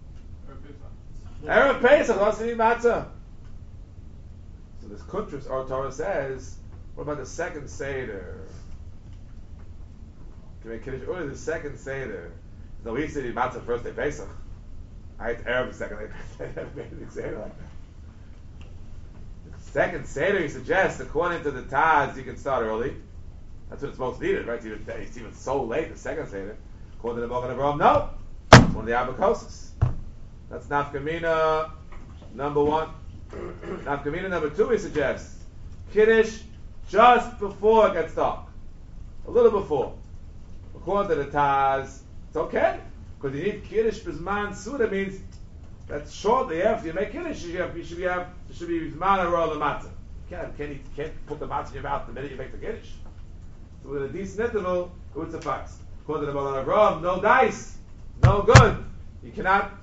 Erev Pesach. Doesn't need matzah. So this Kuntras or Torah says, what about the second Seder? Can we kiddush early the second Seder? No, we said matzah first day Pesach. I had Erev the second day Pesach. I made a Seder like that. The second Seder, he suggests, according to the Taz, you can start early. That's when it's most needed, right? It's even, it's even so late, the second Seder. According to the Mogen Avraham, no. It's one of the Abakosis. That's Nafkamina number one. Nafkamina number two, he suggests, Kiddush just before it gets dark. A little before. According to the Taz, it's okay. Because you need Kiddush Bizman Suda means that shortly after you make Kiddush, you, have, you should be have, you should be Bizman or the matzah. You can't, can't, eat, can't put the matzah in your mouth the minute you make the Kiddush. So with a decent interval, it would suffice. According to the Mogen Avraham, no dice, no good. You cannot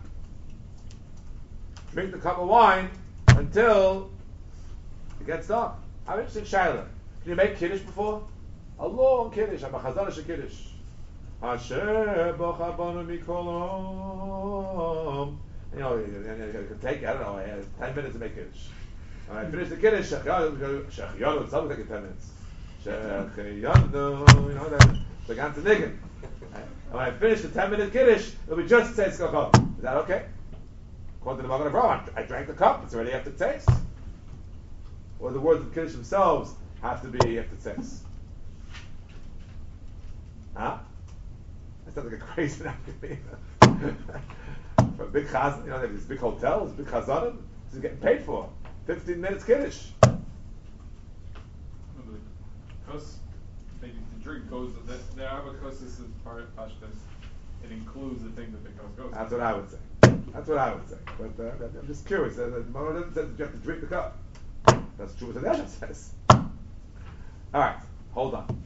drink the cup of wine until it gets dark. I'm interested in Shaila. Can you make Kiddush before? A long Kiddush, I'm a Chazanish Kiddush. Asher bocha banu mikolom. You know, you can take, I don't know, ten minutes to make Kiddush. When I finish the Kiddush, Shechiyonu, it's something like ten minutes. Shechiyonu, you know, the ganze niggin. When I finish the ten minute Kiddush, it'll be just Tzeis Kochom. Is that okay? According to the Mogen Avraham, I drank the cup, it's already after Tzeis. Or the words of Kiddush themselves have to be after Tzeis. Huh? That sounds like a crazy nafkamina. For a big chazan, you know, they have these big hotels, big chazanim, this is getting paid for. Fifteen minutes Kiddush.
Because the drink goes, the, the Abakosis is part of Pashtas. It includes the thing that the goes goes.
That's what I would say. That's what I would say. But uh, I'm just curious. Uh, the Gemara doesn't say that you have to drink the cup. That's true what the Nesha says. All right, hold on.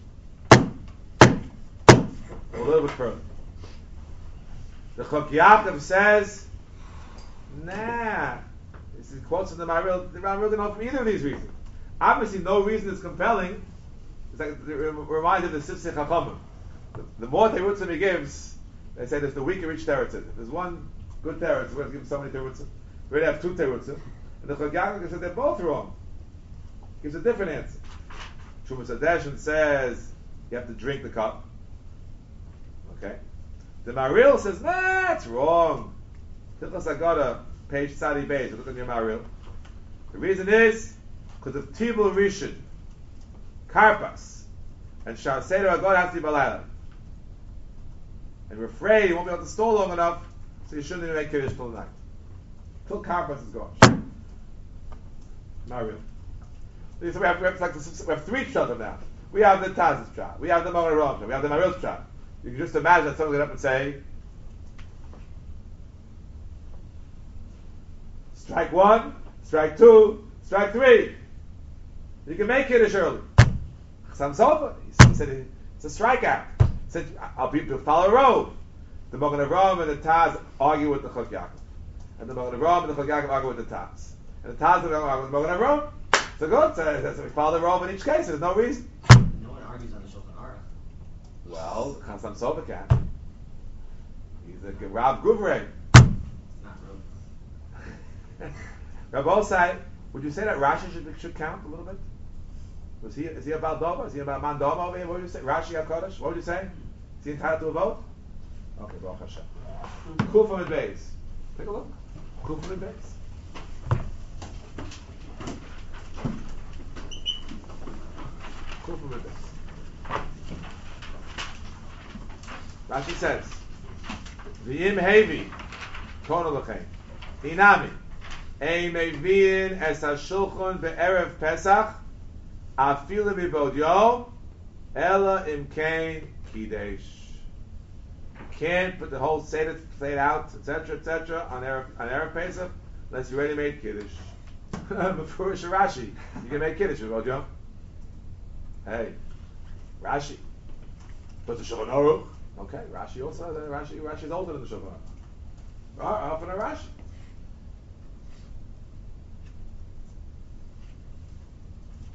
A little bit further. The Chok Yaakov says, nah. This is quotes from the Maharil. The Maharil didn't know from either of these reasons. Obviously, no reason is compelling. It's like it reminds of the Sifsei Chachamim. The, the more terutzim he gives, they say there's the weaker each terutzim. If there's one good teretz, we're going to give him so many terutzim. We're going to have two terutzim. And the Chok Yaakov says they're both wrong. Gives a different answer. Trumas Hadeshin says you have to drink the cup. Okay. The Maharil says, nah, it's wrong. Hilchos Haggadah, page Tzadi Beis. Look at your Maharil. The reason is because of Tibul Rishon, Karpas, and Shar Seder Haggadah has to be Balayla. And we're afraid you won't be able to stall long enough, so you shouldn't even make Kiddush till the night. Till Karpas is gone. Maharil. So we have, we have, like, we have three pshatim now. We have the Taz's pshat, we have the Mogen Avraham pshat, we have the Maharil's pshat. You can just imagine that someone get up and say, strike one, strike two, strike three. You can make Kiddush early. Chassam Sofer, he said it's a strikeout. He said, I'll be to follow a road. The Mogen Avraham and the Taz argue with the Chok Yaakov. And the Mogen Avraham and the Chok Yaakov argue with the Taz. And the Taz and the argue with the Mogen Avraham. So good, so, so we follow the road in each case, there's no reason.
No one argues on the Shulchan Aruch.
Well, Chassam Sofer can. He's a Rav Guvrei.
Not Rav.
Rav Osai, would you say that Rashi should, should count a little bit? Was he, is he about Doma? Is he about Mandoma over here? What would you say? Rashi HaKodesh? What would you say? Is he entitled to a vote? Okay, Baruch Hashem. Kufa and Beis. Take a look. Kufa and Beis. Kufa and Beis. Rashi says, V'yim hevi, Tono l'chein, Hinami, Ein mevi'in es ha-shulchon be'erev Pesach, afilu mibod yom, ela imkein kidesh. You can't put the whole Seder played out, et cetera, et cetera, on Erev, on Erev Pesach, unless you already made Kiddush. Before Rashi, you can make Kiddush, mibod yom. Hey, Rashi. But the Shulchan Aruch, okay, Rashi also, uh, Rashi, Rashi is older than the Shulchan Aruch. Often a Rashi.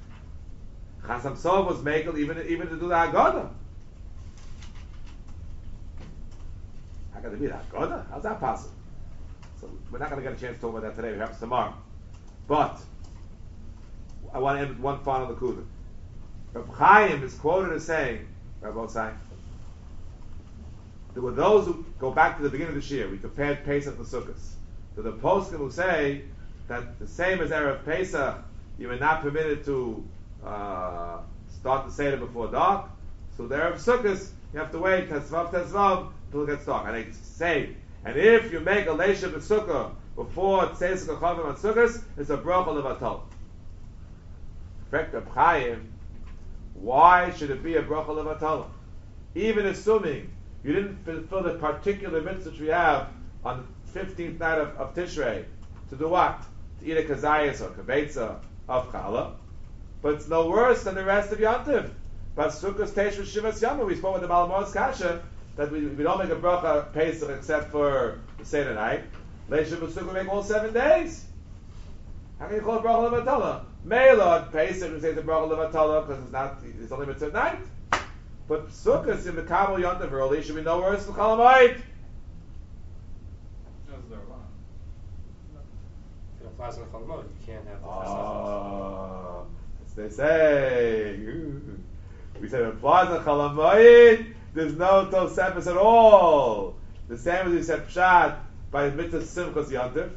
Chassam Sofer was makel even even to do the Haggadah. How can it be that? Goda? How's that possible? So we're not going to get a chance to talk about that today. Perhaps tomorrow. But I want to end with one final Nakuda. Reb Chaim is quoted as saying, Rabbi Osai, there were those who go back to the beginning of this year. We compared Pesach to Sukkot. So the poskim will say that the same as Erev Pesach, you were not permitted to uh, start the Seder before dark. So the Erev Sukkot, you have to wait Tetzvav Tetzvav until it gets dark. And they say, and if you make a Leisha B'Sukkah before Tzei Sukkah Chavim on Sukkot, it's a bracha levatol. Correct, Reb Chaim. Why should it be a bracha levatol? Even assuming you didn't fulfill the particular mitzvah which we have on the fifteenth night of, of Tishrei to do what? To eat a kazayas or kavetza of challah, but it's no worse than the rest of Yontif. But Sukkot Teish Shivas Yama, we spoke with the Malamor's Kasha that we, we don't make a bracha Pesach except for the Seder night. Leisha B'Sukkot make all seven days. How can you call it bracha levatala? Meilad Pesach we say it's a bracha levatala because it's not it's only mitzvah at night. But Sukkot in the Kabul Yontif early should be no worse than Chol Hamoed.
If it applies on the Chol Hamoed, you can't have the
Oh, as they say. We said it applies on Chol Hamoed, there's no Tosefes at all. The same as we said Pshat by mitzvah Simchas Yontif.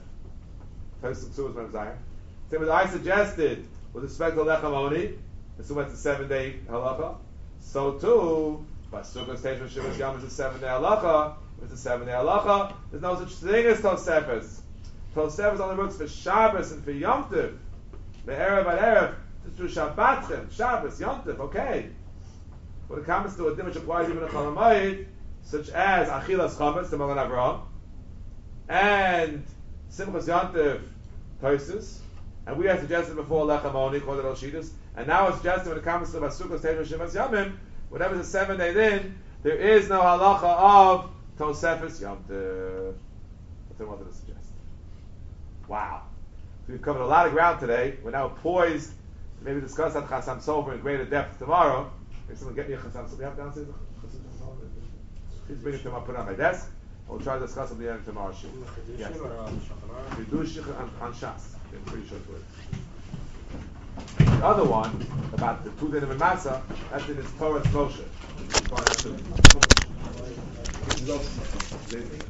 Same as I suggested with respect to Lechem Oni, this went to seven day halacha. So too, by Sukkot Teish Shivas Yom is a seven day halacha. It's a seven day halacha. There's no such thing as Tosefes. Tosefes only works for Shabbos and for Yom Tov. The Erev at Erev, just do Shabbatchem, Shabbos, Yom Tov, okay. When it comes to a din which applies even to Chol Hamoed, such as Achilas Chametz, the Magen Avraham, and Simchas Yom Tov, Tosus, and we had suggested before Lechem Oni, called it El Shidus, and now it's suggested when it comes to Basukos Teish Shivas Yomim, whatever the seven day din, there is no halacha of Tosefes Yom Tov. That's what I wanted to suggest. Wow. So we've covered a lot of ground today. We're now poised to maybe discuss that Chasam Sofer in greater depth tomorrow. Maybe someone get me a Chasam Sofer. You have downstairs a Chasam Sofer? Please bring it to me, put it on my desk. We'll try to discuss it at the end of tomorrow's show. Yes. Chidush on, on Shas. I'm pretty sure it's it. The other one, about the two dinim and Matzah, that's in his Torah Moshe.